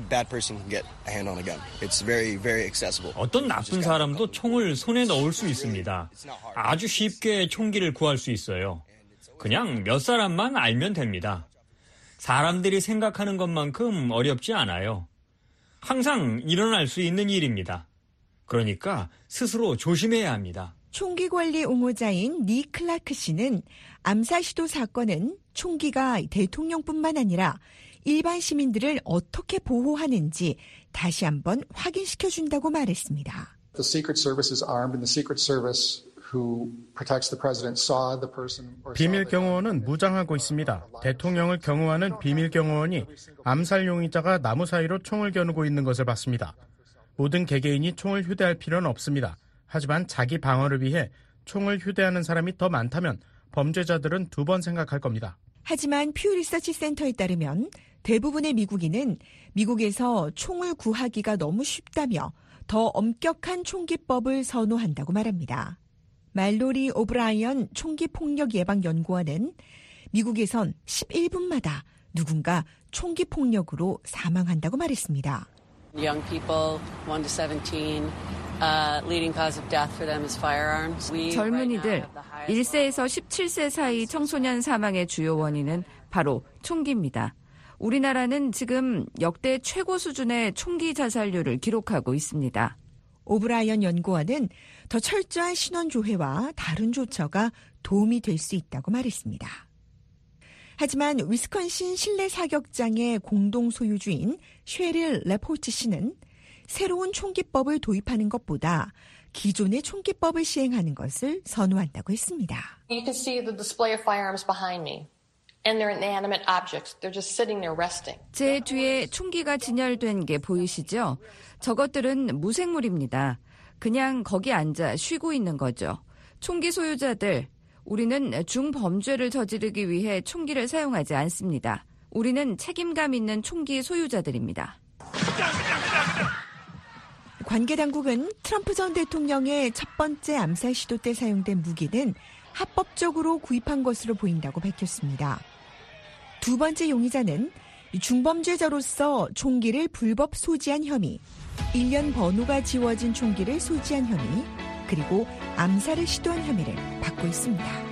어떤 나쁜 사람도 총을 손에 넣을 수 있습니다. 아주 쉽게 총기를 구할 수 있어요. 그냥 몇 사람만 알면 됩니다. 사람들이 생각하는 것만큼 어렵지 않아요. 항상 일어날 수 있는 일입니다. 그러니까 스스로 조심해야 합니다. 총기 권리 옹호자인 니 클라크 씨는 암살 시도 사건은 총기가 대통령뿐만 아니라 일반 시민들을 어떻게 보호하는지 다시 한번 확인시켜준다고 말했습니다. The Secret Service is armed and the Secret Service who protects the president saw the person or 비밀 경호원은 무장하고 있습니다. 대통령을 경호하는 비밀 경호원이 암살 용의자가 나무 사이로 총을 겨누고 있는 것을 봤습니다. 모든 개개인이 총을 휴대할 필요는 없습니다. 하지만 자기 방어를 위해 총을 휴대하는 사람이 더 많다면 범죄자들은 2번 생각할 겁니다. 하지만 퓨 리서치 센터에 따르면 대부분의 미국인은 미국에서 총을 구하기가 너무 쉽다며 더 엄격한 총기법을 선호한다고 말합니다. 말로리 오브라이언 총기폭력예방연구원은 미국에선 11분마다 누군가 총기폭력으로 사망한다고 말했습니다. Young people, 1 to 17, leading cause of death for them is firearms. 젊은이들 1세에서 17세 사이 청소년 사망의 주요 원인은 바로 총기입니다. 우리나라는 지금 역대 최고 수준의 총기 자살률을 기록하고 있습니다. 오브라이언 연구원은 더 철저한 신원 조회와 다른 조처가 도움이 될 수 있다고 말했습니다. 하지만 위스콘신 실내 사격장의 공동 소유주인 쉐릴 레포트 씨는 새로운 총기법을 도입하는 것보다 기존의 총기법을 시행하는 것을 선호한다고 했습니다. You can see the display of firearms behind me. and they're inanimate objects. They're just sitting there resting. 제 뒤에 총기가 진열된 게 보이시죠? 저것들은 무생물입니다. 그냥 거기 앉아 쉬고 있는 거죠. 총기 소유자들, 우리는 중범죄를 저지르기 위해 총기를 사용하지 않습니다. 우리는 책임감 있는 총기 소유자들입니다. 관계 당국은 트럼프 전 대통령의 첫 번째 암살 시도 때 사용된 무기는 합법적으로 구입한 것으로 보인다고 밝혔습니다. 두 번째 용의자는 중범죄자로서 총기를 불법 소지한 혐의, 1년 번호가 지워진 총기를 소지한 혐의, 그리고 암살을 시도한 혐의를 받고 있습니다.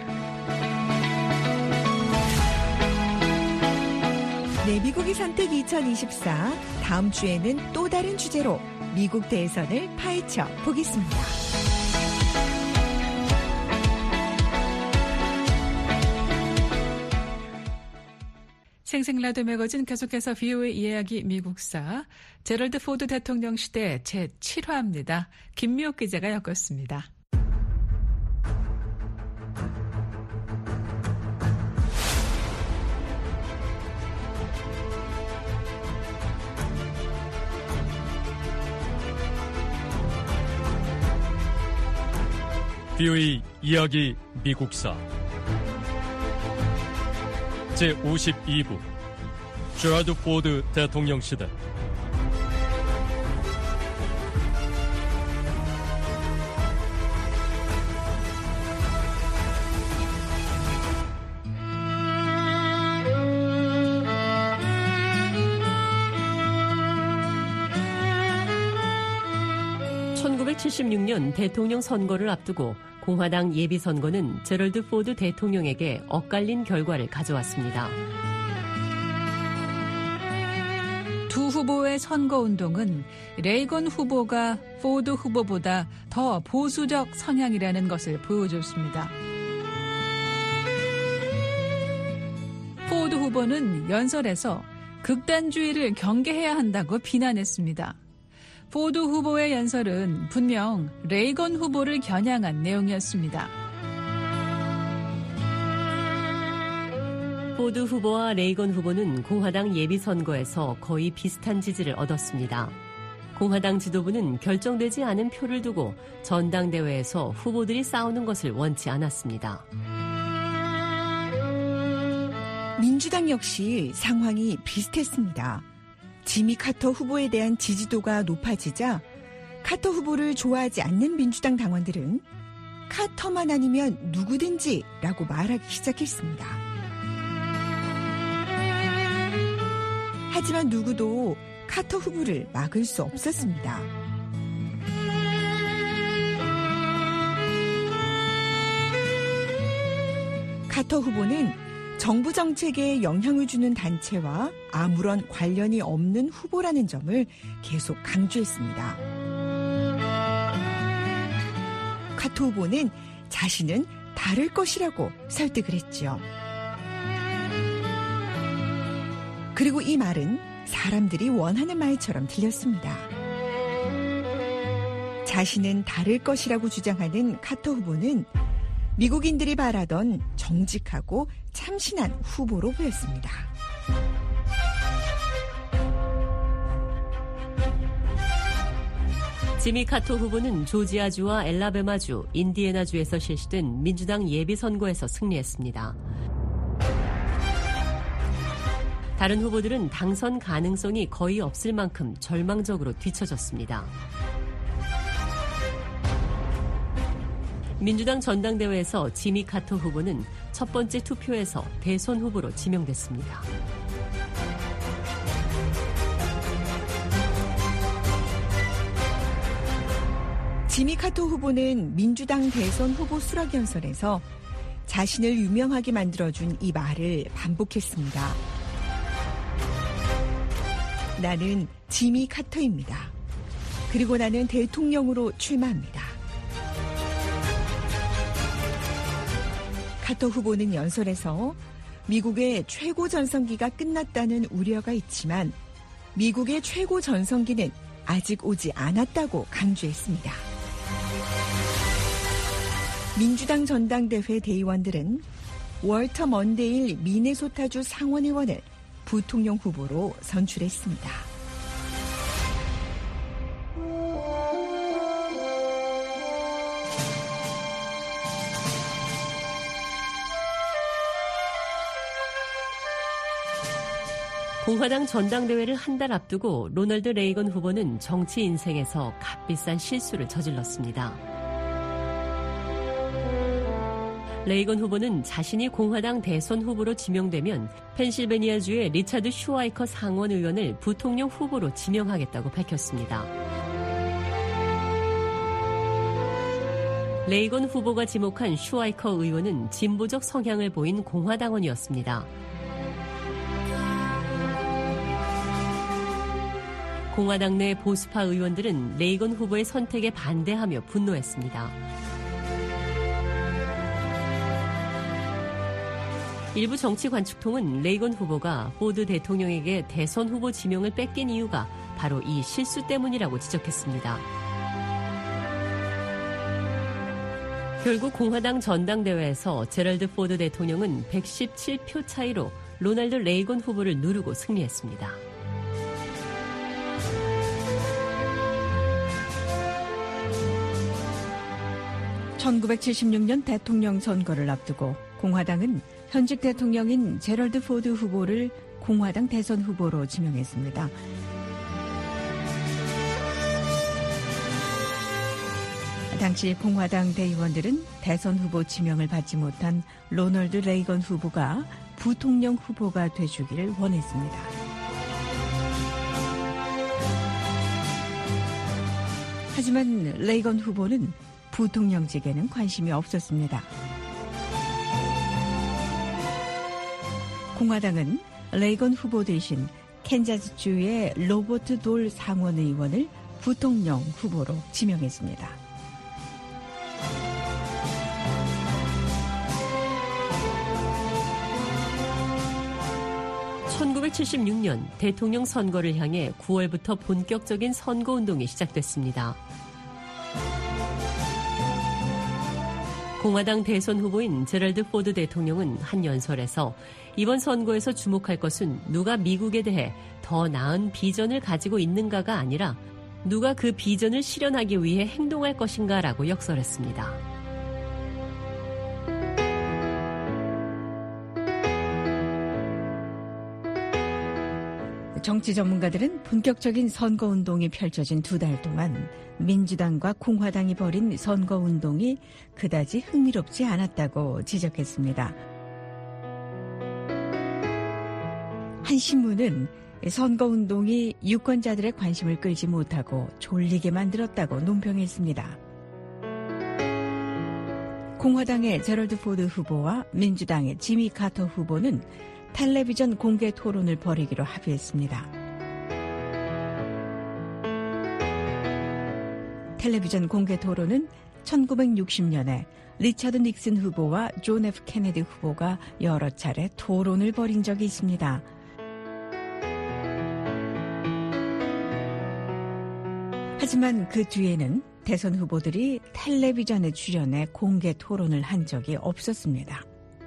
네, 미국의 선택 2024. 다음 주에는 또 다른 주제로 미국 대선을 파헤쳐 보겠습니다. 생생라디오 매거진 계속해서 VOA 이야기 미국사 제럴드 포드 대통령 시대 제7화입니다. 김미옥 기자가 엮었습니다. VOA 이야기 미국사 제52부 제럴드 포드 대통령 시대. (1976년) 대통령 선거를 앞두고 공화당 예비선거는 제럴드 포드 대통령에게 엇갈린 결과를 가져왔습니다. 두 후보의 선거운동은 레이건 후보가 포드 후보보다 더 보수적 성향이라는 것을 보여줬습니다. 포드 후보는 연설에서 극단주의를 경계해야 한다고 비난했습니다. 포드 후보의 연설은 분명 레이건 후보를 겨냥한 내용이었습니다. 포드 후보와 레이건 후보는 공화당 예비선거에서 거의 비슷한 지지를 얻었습니다. 공화당 지도부는 결정되지 않은 표를 두고 전당대회에서 후보들이 싸우는 것을 원치 않았습니다. 민주당 역시 상황이 비슷했습니다. 지미 카터 후보에 대한 지지도가 높아지자 카터 후보를 좋아하지 않는 민주당 당원들은 카터만 아니면 누구든지 라고 말하기 시작했습니다. 하지만 누구도 카터 후보를 막을 수 없었습니다. 카터 후보는 정부 정책에 영향을 주는 단체와 아무런 관련이 없는 후보라는 점을 계속 강조했습니다. 카터 후보는 자신은 다를 것이라고 설득을 했죠. 그리고 이 말은 사람들이 원하는 말처럼 들렸습니다. 자신은 다를 것이라고 주장하는 카터 후보는 미국인들이 바라던 정직하고 참신한 후보로 보였습니다. 지미 카터 후보는 조지아주와 엘라베마주, 인디애나주에서 실시된 민주당 예비선거에서 승리했습니다. 다른 후보들은 당선 가능성이 거의 없을 만큼 절망적으로 뒤처졌습니다. 민주당 전당대회에서 지미 카터 후보는 첫 번째 투표에서 대선 후보로 지명됐습니다. 지미 카터 후보는 민주당 대선 후보 수락 연설에서 자신을 유명하게 만들어준 이 말을 반복했습니다. 나는 지미 카터입니다. 그리고 나는 대통령으로 출마합니다. 카터 후보는 연설에서 미국의 최고 전성기가 끝났다는 우려가 있지만 미국의 최고 전성기는 아직 오지 않았다고 강조했습니다. 민주당 전당대회 대의원들은 월터 먼데일 미네소타주 상원의원을 부통령 후보로 선출했습니다. 공화당 전당대회를 한 달 앞두고 로널드 레이건 후보는 정치 인생에서 값비싼 실수를 저질렀습니다. 레이건 후보는 자신이 공화당 대선 후보로 지명되면 펜실베니아주의 리차드 슈와이커 상원 의원을 부통령 후보로 지명하겠다고 밝혔습니다. 레이건 후보가 지목한 슈와이커 의원은 진보적 성향을 보인 공화당원이었습니다. 공화당 내 보수파 의원들은 레이건 후보의 선택에 반대하며 분노했습니다. 일부 정치 관측통은 레이건 후보가 포드 대통령에게 대선 후보 지명을 뺏긴 이유가 바로 이 실수 때문이라고 지적했습니다. 결국 공화당 전당대회에서 제럴드 포드 대통령은 117표 차이로 로널드 레이건 후보를 누르고 승리했습니다. (1976년) 대통령 선거를 앞두고 공화당은 현직 대통령인 제럴드 포드 후보를 공화당 대선 후보로 지명했습니다. 당시 공화당 대의원들은 대선 후보 지명을 받지 못한 로널드 레이건 후보가 부통령 후보가 되주기를 원했습니다. 하지만 레이건 후보는 부통령직에는 관심이 없었습니다. 공화당은 레이건 후보 대신 캔자스주의 로버트 돌 상원의원을 부통령 후보로 지명했습니다. (1976년) 대통령 선거를 향해 9월부터 본격적인 선거운동이 시작됐습니다. 공화당 대선 후보인 제럴드 포드 대통령은 한 연설에서 이번 선거에서 주목할 것은 누가 미국에 대해 더 나은 비전을 가지고 있는가가 아니라 누가 그 비전을 실현하기 위해 행동할 것인가라고 역설했습니다. 정치 전문가들은 본격적인 선거운동이 펼쳐진 2달 동안 민주당과 공화당이 벌인 선거운동이 그다지 흥미롭지 않았다고 지적했습니다. 한 신문은 선거운동이 유권자들의 관심을 끌지 못하고 졸리게 만들었다고 논평했습니다. 공화당의 제럴드 포드 후보와 민주당의 지미 카터 후보는 텔레비전 공개 토론을 벌이기로 합의했습니다. 텔레비전 공개 토론은 1960년에 리처드 닉슨 후보와 존 F 케네디 후보가 여러 차례 토론을 벌인 적이 있습니다. 하지만 그 뒤에는 대선 후보들이 텔레비전에 출연해 공개 토론을 한 적이 없었습니다.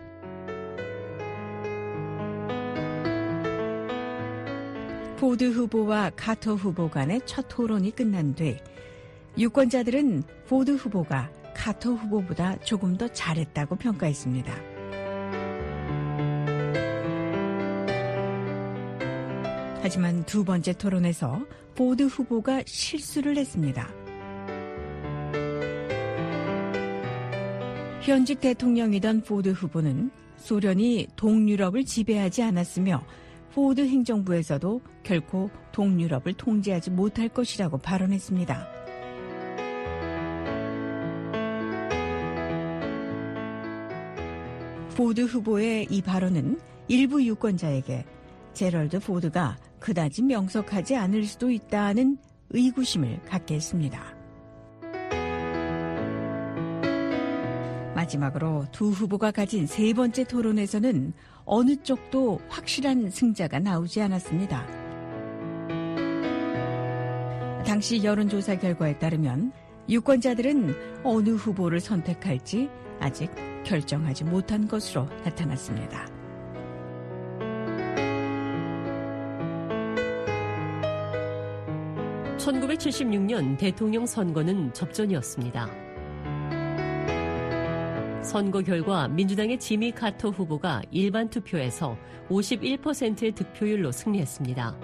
포드 후보와 카터 후보 간의 첫 토론이 끝난 뒤 유권자들은 포드 후보가 카터 후보보다 조금 더 잘했다고 평가했습니다. 하지만 두 번째 토론에서 포드 후보가 실수를 했습니다. 현직 대통령이던 포드 후보는 소련이 동유럽을 지배하지 않았으며 포드 행정부에서도 결코 동유럽을 통제하지 못할 것이라고 발언했습니다. 포드 후보의 이 발언은 일부 유권자에게 제럴드 포드가 그다지 명석하지 않을 수도 있다는 의구심을 갖게 했습니다. 마지막으로 두 후보가 가진 세 번째 토론에서는 어느 쪽도 확실한 승자가 나오지 않았습니다. 당시 여론조사 결과에 따르면 유권자들은 어느 후보를 선택할지 아직 결정하지 못한 것으로 나타났습니다. (1976년) 대통령 선거는 접전이었습니다. 선거 결과 민주당의 지미 카터 후보가 일반 투표에서 51%의 득표율로 승리했습니다.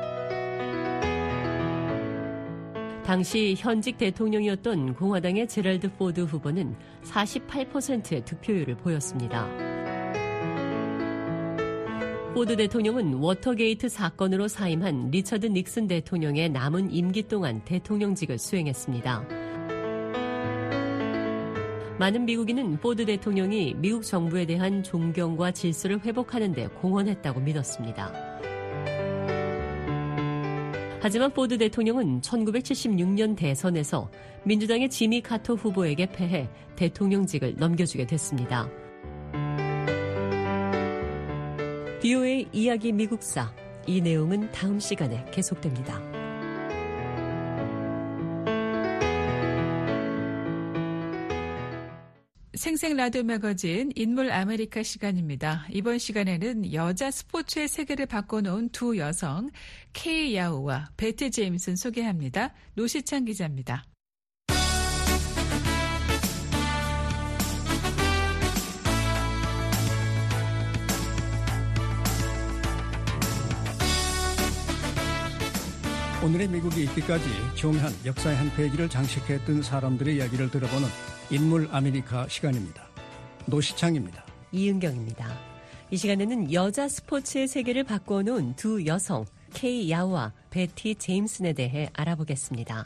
당시 현직 대통령이었던 공화당의 제럴드 포드 후보는 48%의 득표율을 보였습니다. 포드 대통령은 워터게이트 사건으로 사임한 리처드 닉슨 대통령의 남은 임기 동안 대통령직을 수행했습니다. 많은 미국인은 포드 대통령이 미국 정부에 대한 존경과 질서를 회복하는 데 공헌했다고 믿었습니다. 하지만 포드 대통령은 1976년 대선에서 민주당의 지미 카터 후보에게 패해 대통령직을 넘겨주게 됐습니다. VOA 이야기 미국사, 이 내용은 다음 시간에 계속됩니다. 생생 라디오 매거진 인물 아메리카 시간입니다. 이번 시간에는 여자 스포츠의 세계를 바꿔놓은 두 여성 케이 야오와 베티 제임슨 소개합니다. 노시찬 기자입니다. 오늘의 미국이 있기까지 중요한 역사의 한 페이지를 장식했던 사람들의 이야기를 들어보는 인물 아메리카 시간입니다. 노시창입니다. 이은경입니다. 이 시간에는 여자 스포츠의 세계를 바꿔놓은 두 여성 케이 야오와 베티 제임슨에 대해 알아보겠습니다.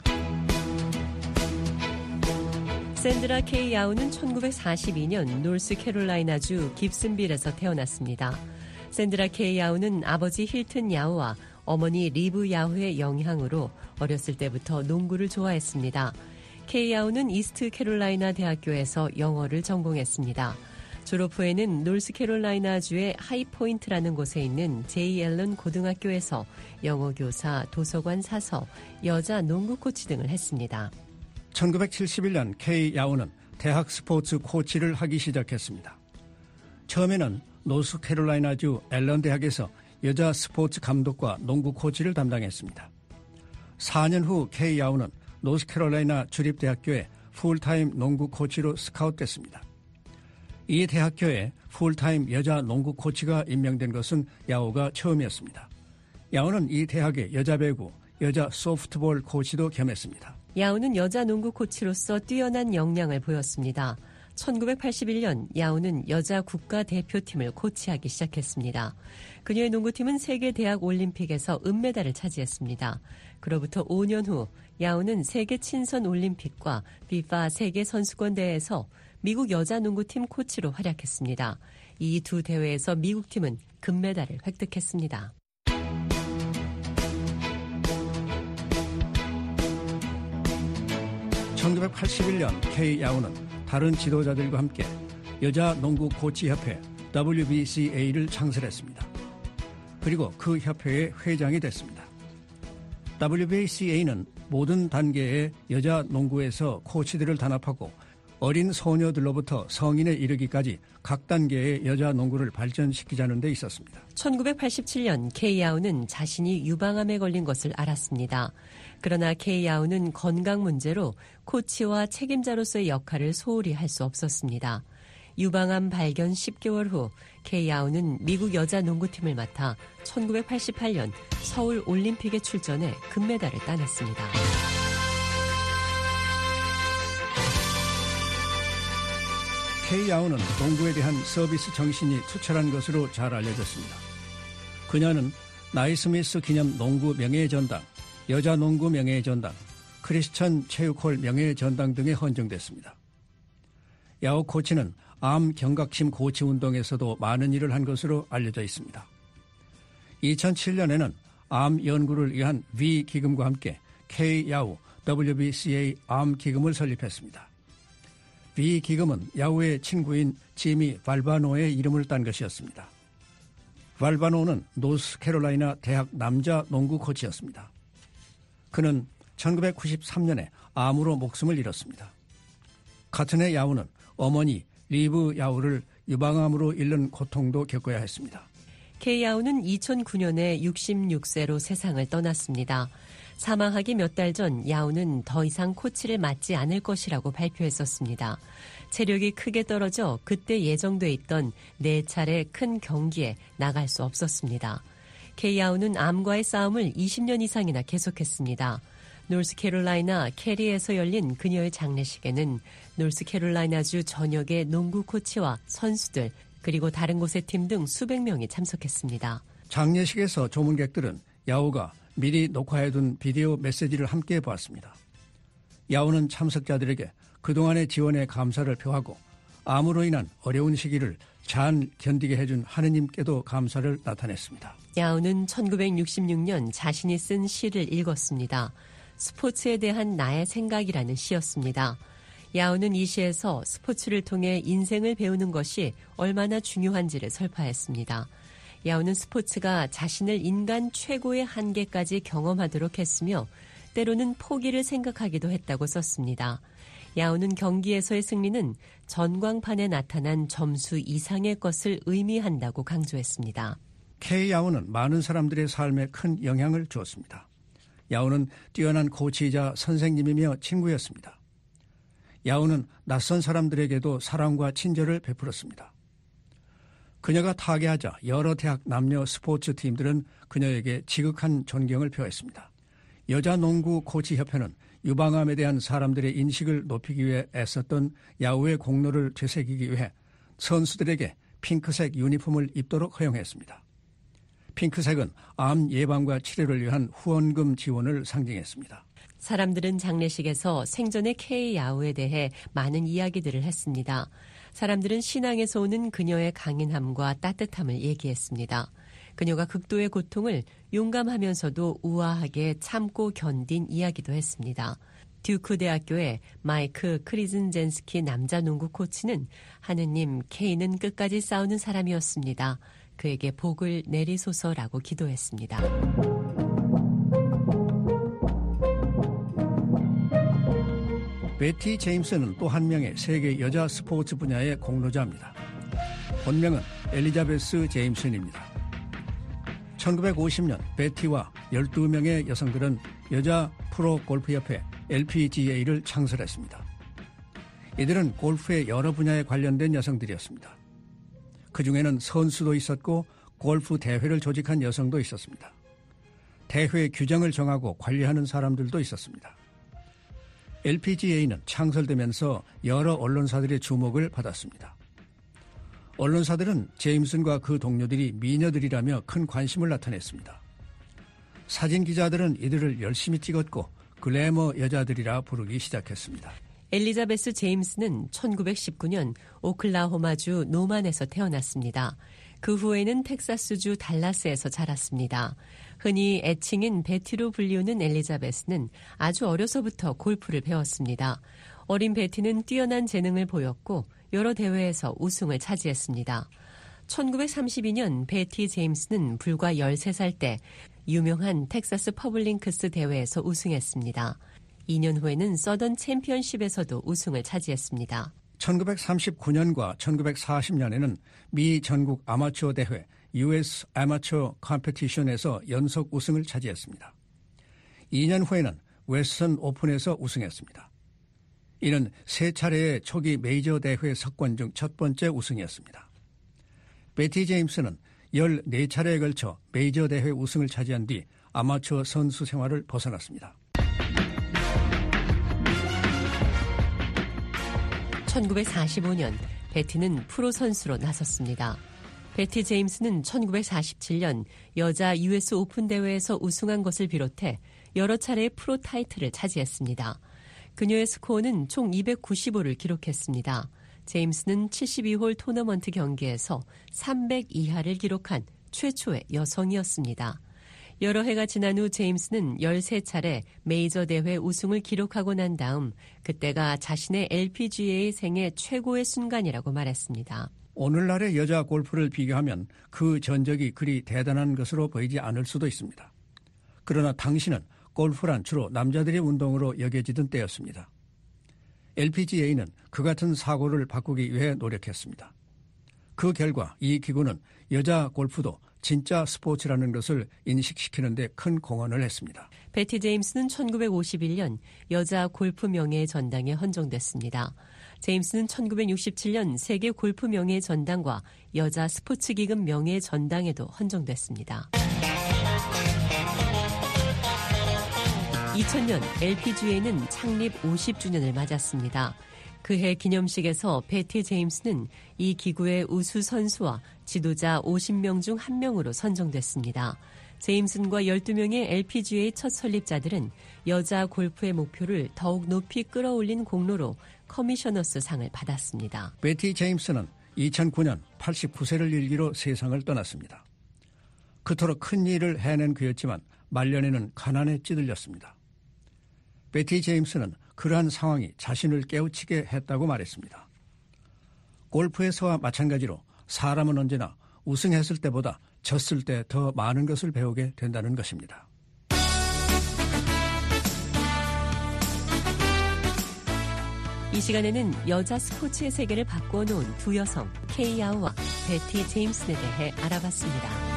샌드라 케이 야오는 1942년 노스캐롤라이나주 깁슨빌에서 태어났습니다. 샌드라 케이 야오는 아버지 힐튼 야오와 어머니 리브 야오의 영향으로 어렸을 때부터 농구를 좋아했습니다. 케이 야오는 이스트 캐롤라이나 대학교에서 영어를 전공했습니다. 졸업 후에는 노스캐롤라이나주의 하이포인트라는 곳에 있는 제이 앨런 고등학교에서 영어 교사, 도서관 사서, 여자 농구 코치 등을 했습니다. 1971년 케이 야오는 대학 스포츠 코치를 하기 시작했습니다. 처음에는 노스캐롤라이나주 앨런 대학에서 여자 스포츠 감독과 농구 코치를 담당했습니다. 4년 후 케이 야오는 노스캐롤라이나 주립대학교에 풀타임 농구 코치로 스카웃됐습니다. 이 대학교에 풀타임 여자 농구 코치가 임명된 것은 야오가 처음이었습니다. 야오는 이 대학의 여자 배구, 여자 소프트볼 코치도 겸했습니다. 야오는 여자 농구 코치로서 뛰어난 역량을 보였습니다. 1981년 야오는 여자 국가대표팀을 코치하기 시작했습니다. 그녀의 농구팀은 세계대학 올림픽에서 은메달을 차지했습니다. 그로부터 5년 후 야오는 세계 친선 올림픽과 비파 세계선수권대회에서 미국 여자 농구팀 코치로 활약했습니다. 이 두 대회에서 미국팀은 금메달을 획득했습니다. (1981년) 케이 야오는 다른 지도자들과 함께 여자 농구 코치협회 WBCA를 창설했습니다. 그리고 그 협회의 회장이 됐습니다. WBCA는 모든 단계의 여자 농구에서 코치들을 단합하고 어린 소녀들로부터 성인에 이르기까지 각 단계의 여자 농구를 발전시키자는 데 있었습니다. 1987년 케이 야오는 자신이 유방암에 걸린 것을 알았습니다. 그러나 케이 야오는 건강 문제로 코치와 책임자로서의 역할을 소홀히 할 수 없었습니다. 유방암 발견 10개월 후 케이 야오는 미국 여자 농구팀을 맡아 1988년 서울 올림픽에 출전해 금메달을 따냈습니다. 케이 야오는 농구에 대한 서비스 정신이 투철한 것으로 잘 알려졌습니다. 그녀는 나이스미스 기념 농구 명예의 전당, 여자 농구 명예의 전당, 크리스천 체육홀 명예의 전당 등에 헌정됐습니다. 야오 코치는 암 경각심 고치 운동에서도 많은 일을 한 것으로 알려져 있습니다. 2007년에는 암 연구를 위한 V 기금과 함께 K 야오 WBCA 암 기금을 설립했습니다. V 기금은 야오의 친구인 지미 발바노의 이름을 딴 것이었습니다. 발바노는 노스캐롤라이나 대학 남자 농구 코치였습니다. 그는 1993년에 암으로 목숨을 잃었습니다. 같은 해 야오는 어머니 리브 야우를 유방암으로 잃는 고통도 겪어야 했습니다. K 야우는 2009년에 66세로 세상을 떠났습니다. 사망하기 몇 달 전 야우는 더 이상 코치를 맡지 않을 것이라고 발표했었습니다. 체력이 크게 떨어져 그때 예정돼 있던 4차례 큰 경기에 나갈 수 없었습니다. K 야우는 암과의 싸움을 20년 이상이나 계속했습니다. 노스캐롤라이나 캐리에서 열린 그녀의 장례식에는 노스캐롤라이나주 전역의 농구 코치와 선수들 그리고 다른 곳의 팀 등 수백 명이 참석했습니다. 장례식에서 조문객들은 야우가 미리 녹화해둔 비디오 메시지를 함께 보았습니다. 야우는 참석자들에게 그동안의 지원에 감사를 표하고 암으로 인한 어려운 시기를 잘 견디게 해준 하느님께도 감사를 나타냈습니다. 야우는 1966년 자신이 쓴 시를 읽었습니다. 스포츠에 대한 나의 생각이라는 시였습니다. 야우는 이 시에서 스포츠를 통해 인생을 배우는 것이 얼마나 중요한지를 설파했습니다. 야우는 스포츠가 자신을 인간 최고의 한계까지 경험하도록 했으며 때로는 포기를 생각하기도 했다고 썼습니다. 야우는 경기에서의 승리는 전광판에 나타난 점수 이상의 것을 의미한다고 강조했습니다. K 야우는 많은 사람들의 삶에 큰 영향을 주었습니다. 야우는 뛰어난 코치이자 선생님이며 친구였습니다. 야우는 낯선 사람들에게도 사랑과 친절을 베풀었습니다. 그녀가 타계하자 여러 대학 남녀 스포츠 팀들은 그녀에게 지극한 존경을 표했습니다. 여자농구 코치협회는 유방암에 대한 사람들의 인식을 높이기 위해 애썼던 야우의 공로를 되새기기 위해 선수들에게 핑크색 유니폼을 입도록 허용했습니다. 핑크색은 암 예방과 치료를 위한 후원금 지원을 상징했습니다. 사람들은 장례식에서 생전의 K 야우에 대해 많은 이야기들을 했습니다. 사람들은 신앙에서 오는 그녀의 강인함과 따뜻함을 얘기했습니다. 그녀가 극도의 고통을 용감하면서도 우아하게 참고 견딘 이야기도 했습니다. 듀크 대학교의 마이크 크리즌젠스키 남자 농구 코치는 하느님, K는 끝까지 싸우는 사람이었습니다. 그에게 복을 내리소서라고 기도했습니다. 베티 제임스는 또 한 명의 세계 여자 스포츠 분야의 공로자입니다. 본명은 엘리자베스 제임슨입니다. 1950년 베티와 12명의 여성들은 여자 프로골프협회 LPGA를 창설했습니다. 이들은 골프의 여러 분야에 관련된 여성들이었습니다. 그중에는 선수도 있었고 골프 대회를 조직한 여성도 있었습니다. 대회 규정을 정하고 관리하는 사람들도 있었습니다. LPGA는 창설되면서 여러 언론사들의 주목을 받았습니다. 언론사들은 제임슨과 그 동료들이 미녀들이라며 큰 관심을 나타냈습니다. 사진 기자들은 이들을 열심히 찍었고 글래머 여자들이라 부르기 시작했습니다. 엘리자베스 제임스는 1919년 오클라호마주 노만에서 태어났습니다. 그 후에는 텍사스주 달라스에서 자랐습니다. 흔히 애칭인 베티로 불리우는 엘리자베스는 아주 어려서부터 골프를 배웠습니다. 어린 베티는 뛰어난 재능을 보였고 여러 대회에서 우승을 차지했습니다. 1932년 베티 제임스는 불과 13살 때 유명한 텍사스 퍼블링크스 대회에서 우승했습니다. 2년 후에는 서던 챔피언십에서도 우승을 차지했습니다. 1939년과 1940년에는 미 전국 아마추어 대회 US 아마추어 컴피티션에서 연속 우승을 차지했습니다. 2년 후에는 웨스턴 오픈에서 우승했습니다. 이는 3차례의 초기 메이저 대회 석권 중 첫 번째 우승이었습니다. 베티 제임스는 14차례에 걸쳐 메이저 대회 우승을 차지한 뒤 아마추어 선수 생활을 벗어났습니다. 1945년 베티는 프로 선수로 나섰습니다. 베티 제임스는 1947년 여자 US 오픈 대회에서 우승한 것을 비롯해 여러 차례의 프로 타이틀을 차지했습니다. 그녀의 스코어는 총 295를 기록했습니다. 제임스는 72홀 토너먼트 경기에서 300 이하를 기록한 최초의 여성이었습니다. 여러 해가 지난 후 제임스는 13차례 메이저 대회 우승을 기록하고 난 다음 그때가 자신의 LPGA 생애 최고의 순간이라고 말했습니다. 오늘날의 여자 골프를 비교하면 그 전적이 그리 대단한 것으로 보이지 않을 수도 있습니다. 그러나 당시는 골프란 주로 남자들의 운동으로 여겨지던 때였습니다. LPGA는 그 같은 사고를 바꾸기 위해 노력했습니다. 그 결과 이 기구는 여자 골프도 진짜 스포츠라는 것을 인식시키는 데 큰 공헌을 했습니다. 베티 제임스는 1951년 여자 골프 명예의 전당에 헌정됐습니다. 제임스는 1967년 세계 골프 명예의 전당과 여자 스포츠 기금 명예의 전당에도 헌정됐습니다. 2000년 LPGA는 창립 50주년을 맞았습니다. 그해 기념식에서 베티 제임스는 이 기구의 우수 선수와 지도자 50명 중 1명으로 선정됐습니다. 제임슨과 12명의 LPGA 첫 설립자들은 여자 골프의 목표를 더욱 높이 끌어올린 공로로 커미셔너스 상을 받았습니다. 베티 제임스는 2009년 89세를 일기로 세상을 떠났습니다. 그토록 큰 일을 해낸 그였지만 말년에는 가난에 찌들렸습니다. 베티 제임스는 그러한 상황이 자신을 깨우치게 했다고 말했습니다. 골프에서와 마찬가지로 사람은 언제나 우승했을 때보다 졌을 때 더 많은 것을 배우게 된다는 것입니다. 이 시간에는 여자 스포츠의 세계를 바꾸어 놓은 두 여성 케이 야오와 베티 제임슨에 대해 알아봤습니다.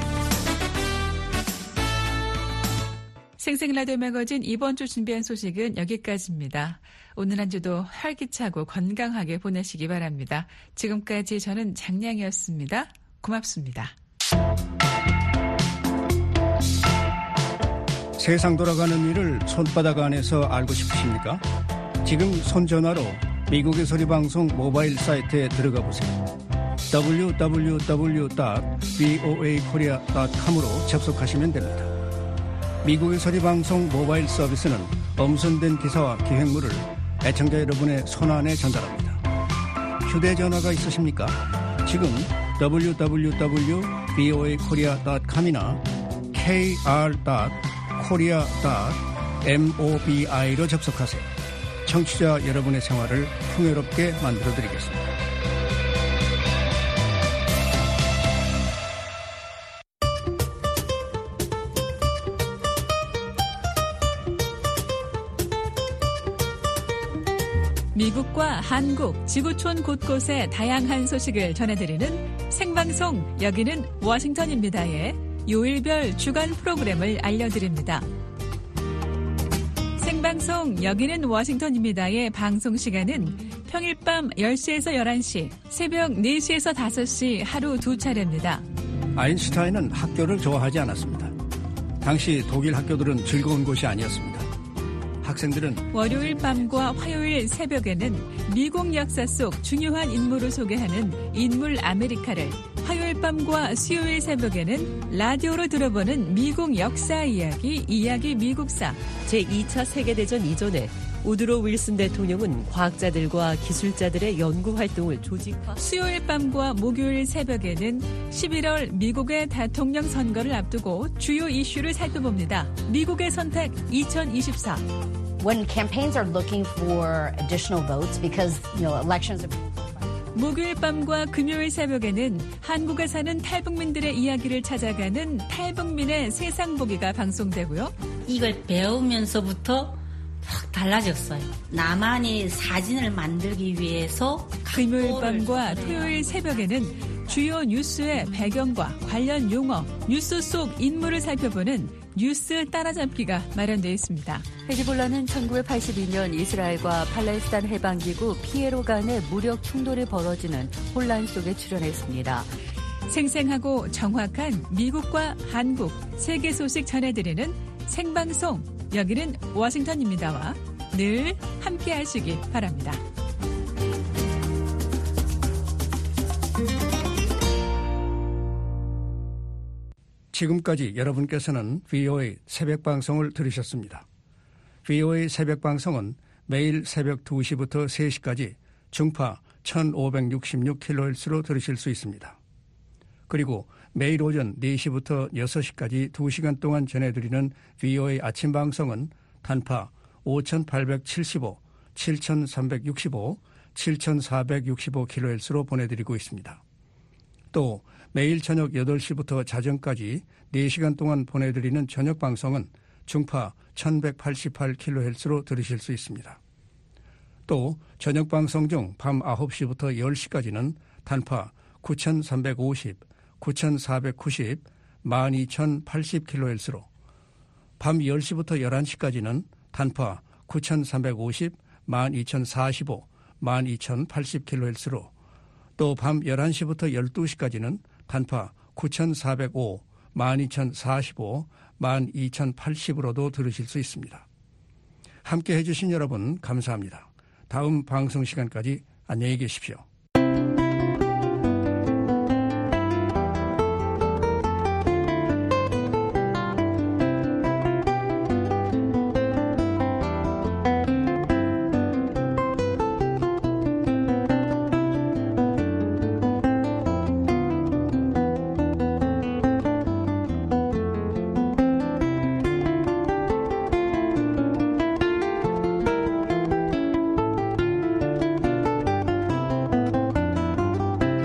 생생라디오 매거진 이번 주 준비한 소식은 여기까지입니다. 오늘 한 주도 활기차고 건강하게 보내시기 바랍니다. 지금까지 저는 장량이었습니다. 고맙습니다. 세상 돌아가는 일을 손바닥 안에서 알고 싶으십니까? 지금 손전화로 미국의 소리방송 모바일 사이트에 들어가 보세요. www.voakorea.com으로 접속하시면 됩니다. 미국의 소리방송 모바일 서비스는 엄선된 기사와 기획물을 애청자 여러분의 손안에 전달합니다. 휴대전화가 있으십니까? 지금 www.voakorea.com이나 kr.korea.mobi로 접속하세요. 청취자 여러분의 생활을 풍요롭게 만들어드리겠습니다. 미국과 한국, 지구촌 곳곳의 다양한 소식을 전해드리는 생방송 여기는 워싱턴입니다의 요일별 주간 프로그램을 알려드립니다. 생방송 여기는 워싱턴입니다의 방송 시간은 평일 밤 10시에서 11시, 새벽 4시에서 5시 하루 2차례입니다. 아인슈타인은 학교를 좋아하지 않았습니다. 당시 독일 학교들은 즐거운 곳이 아니었습니다. 학생들은 월요일 밤과 화요일 새벽에는 미국 역사 속 중요한 인물을 소개하는 인물 아메리카를, 화요일 밤과 수요일 새벽에는 라디오로 들어보는 미국 역사 이야기 미국사. 제2차 세계대전 이전에 우드로 윌슨 대통령은 과학자들과 기술자들의 연구 활동을 조직화. 수요일 밤과 목요일 새벽에는 11월 미국의 대통령 선거를 앞두고 주요 이슈를 살펴봅니다. 미국의 선택 2024. When campaigns are looking for additional votes because, elections are... 목요일 밤과 금요일 새벽에는 한국에 사는 탈북민들의 이야기를 찾아가는 탈북민의 세상 보기가 방송되고요. 이걸 배우면서부터 확 달라졌어요. 나만의 사진을 만들기 위해서 금요일 밤과 토요일 새벽에는 주요 뉴스의 배경과 관련 용어, 뉴스 속 인물을 살펴보는 뉴스 따라잡기가 마련되어 있습니다. 헤즈볼라는 1982년 이스라엘과 팔레스타인 해방기구 피에로 간의 무력 충돌이 벌어지는 혼란 속에 출연했습니다. 생생하고 정확한 미국과 한국, 세계 소식 전해드리는 생방송 여기는 워싱턴입니다와 늘 함께 하시기 바랍니다. 지금까지 여러분께서는 VOA 새벽방송을 들으셨습니다. VOA 새벽방송은 매일 새벽 2시부터 3시까지 중파 1566kHz로 들으실 수 있습니다. 그리고 매일 오전 4시부터 6시까지 2시간 동안 전해드리는 VOA 아침방송은 단파 5875, 7365, 7465kHz로 보내드리고 있습니다. 또 매일 저녁 8시부터 자정까지 4시간 동안 보내드리는 저녁방송은 중파 1188kHz로 들으실 수 있습니다. 또 저녁 방송 중 밤 9시부터 10시까지는 단파 9,350, 9,490, 12,080kHz로 밤 10시부터 11시까지는 단파 9,350, 12,045, 12,080kHz로 또 밤 11시부터 12시까지는 단파 9,405, 12,045, 12,080으로도 들으실 수 있습니다. 함께 해주신 여러분 감사합니다. 다음 방송 시간까지 안녕히 계십시오.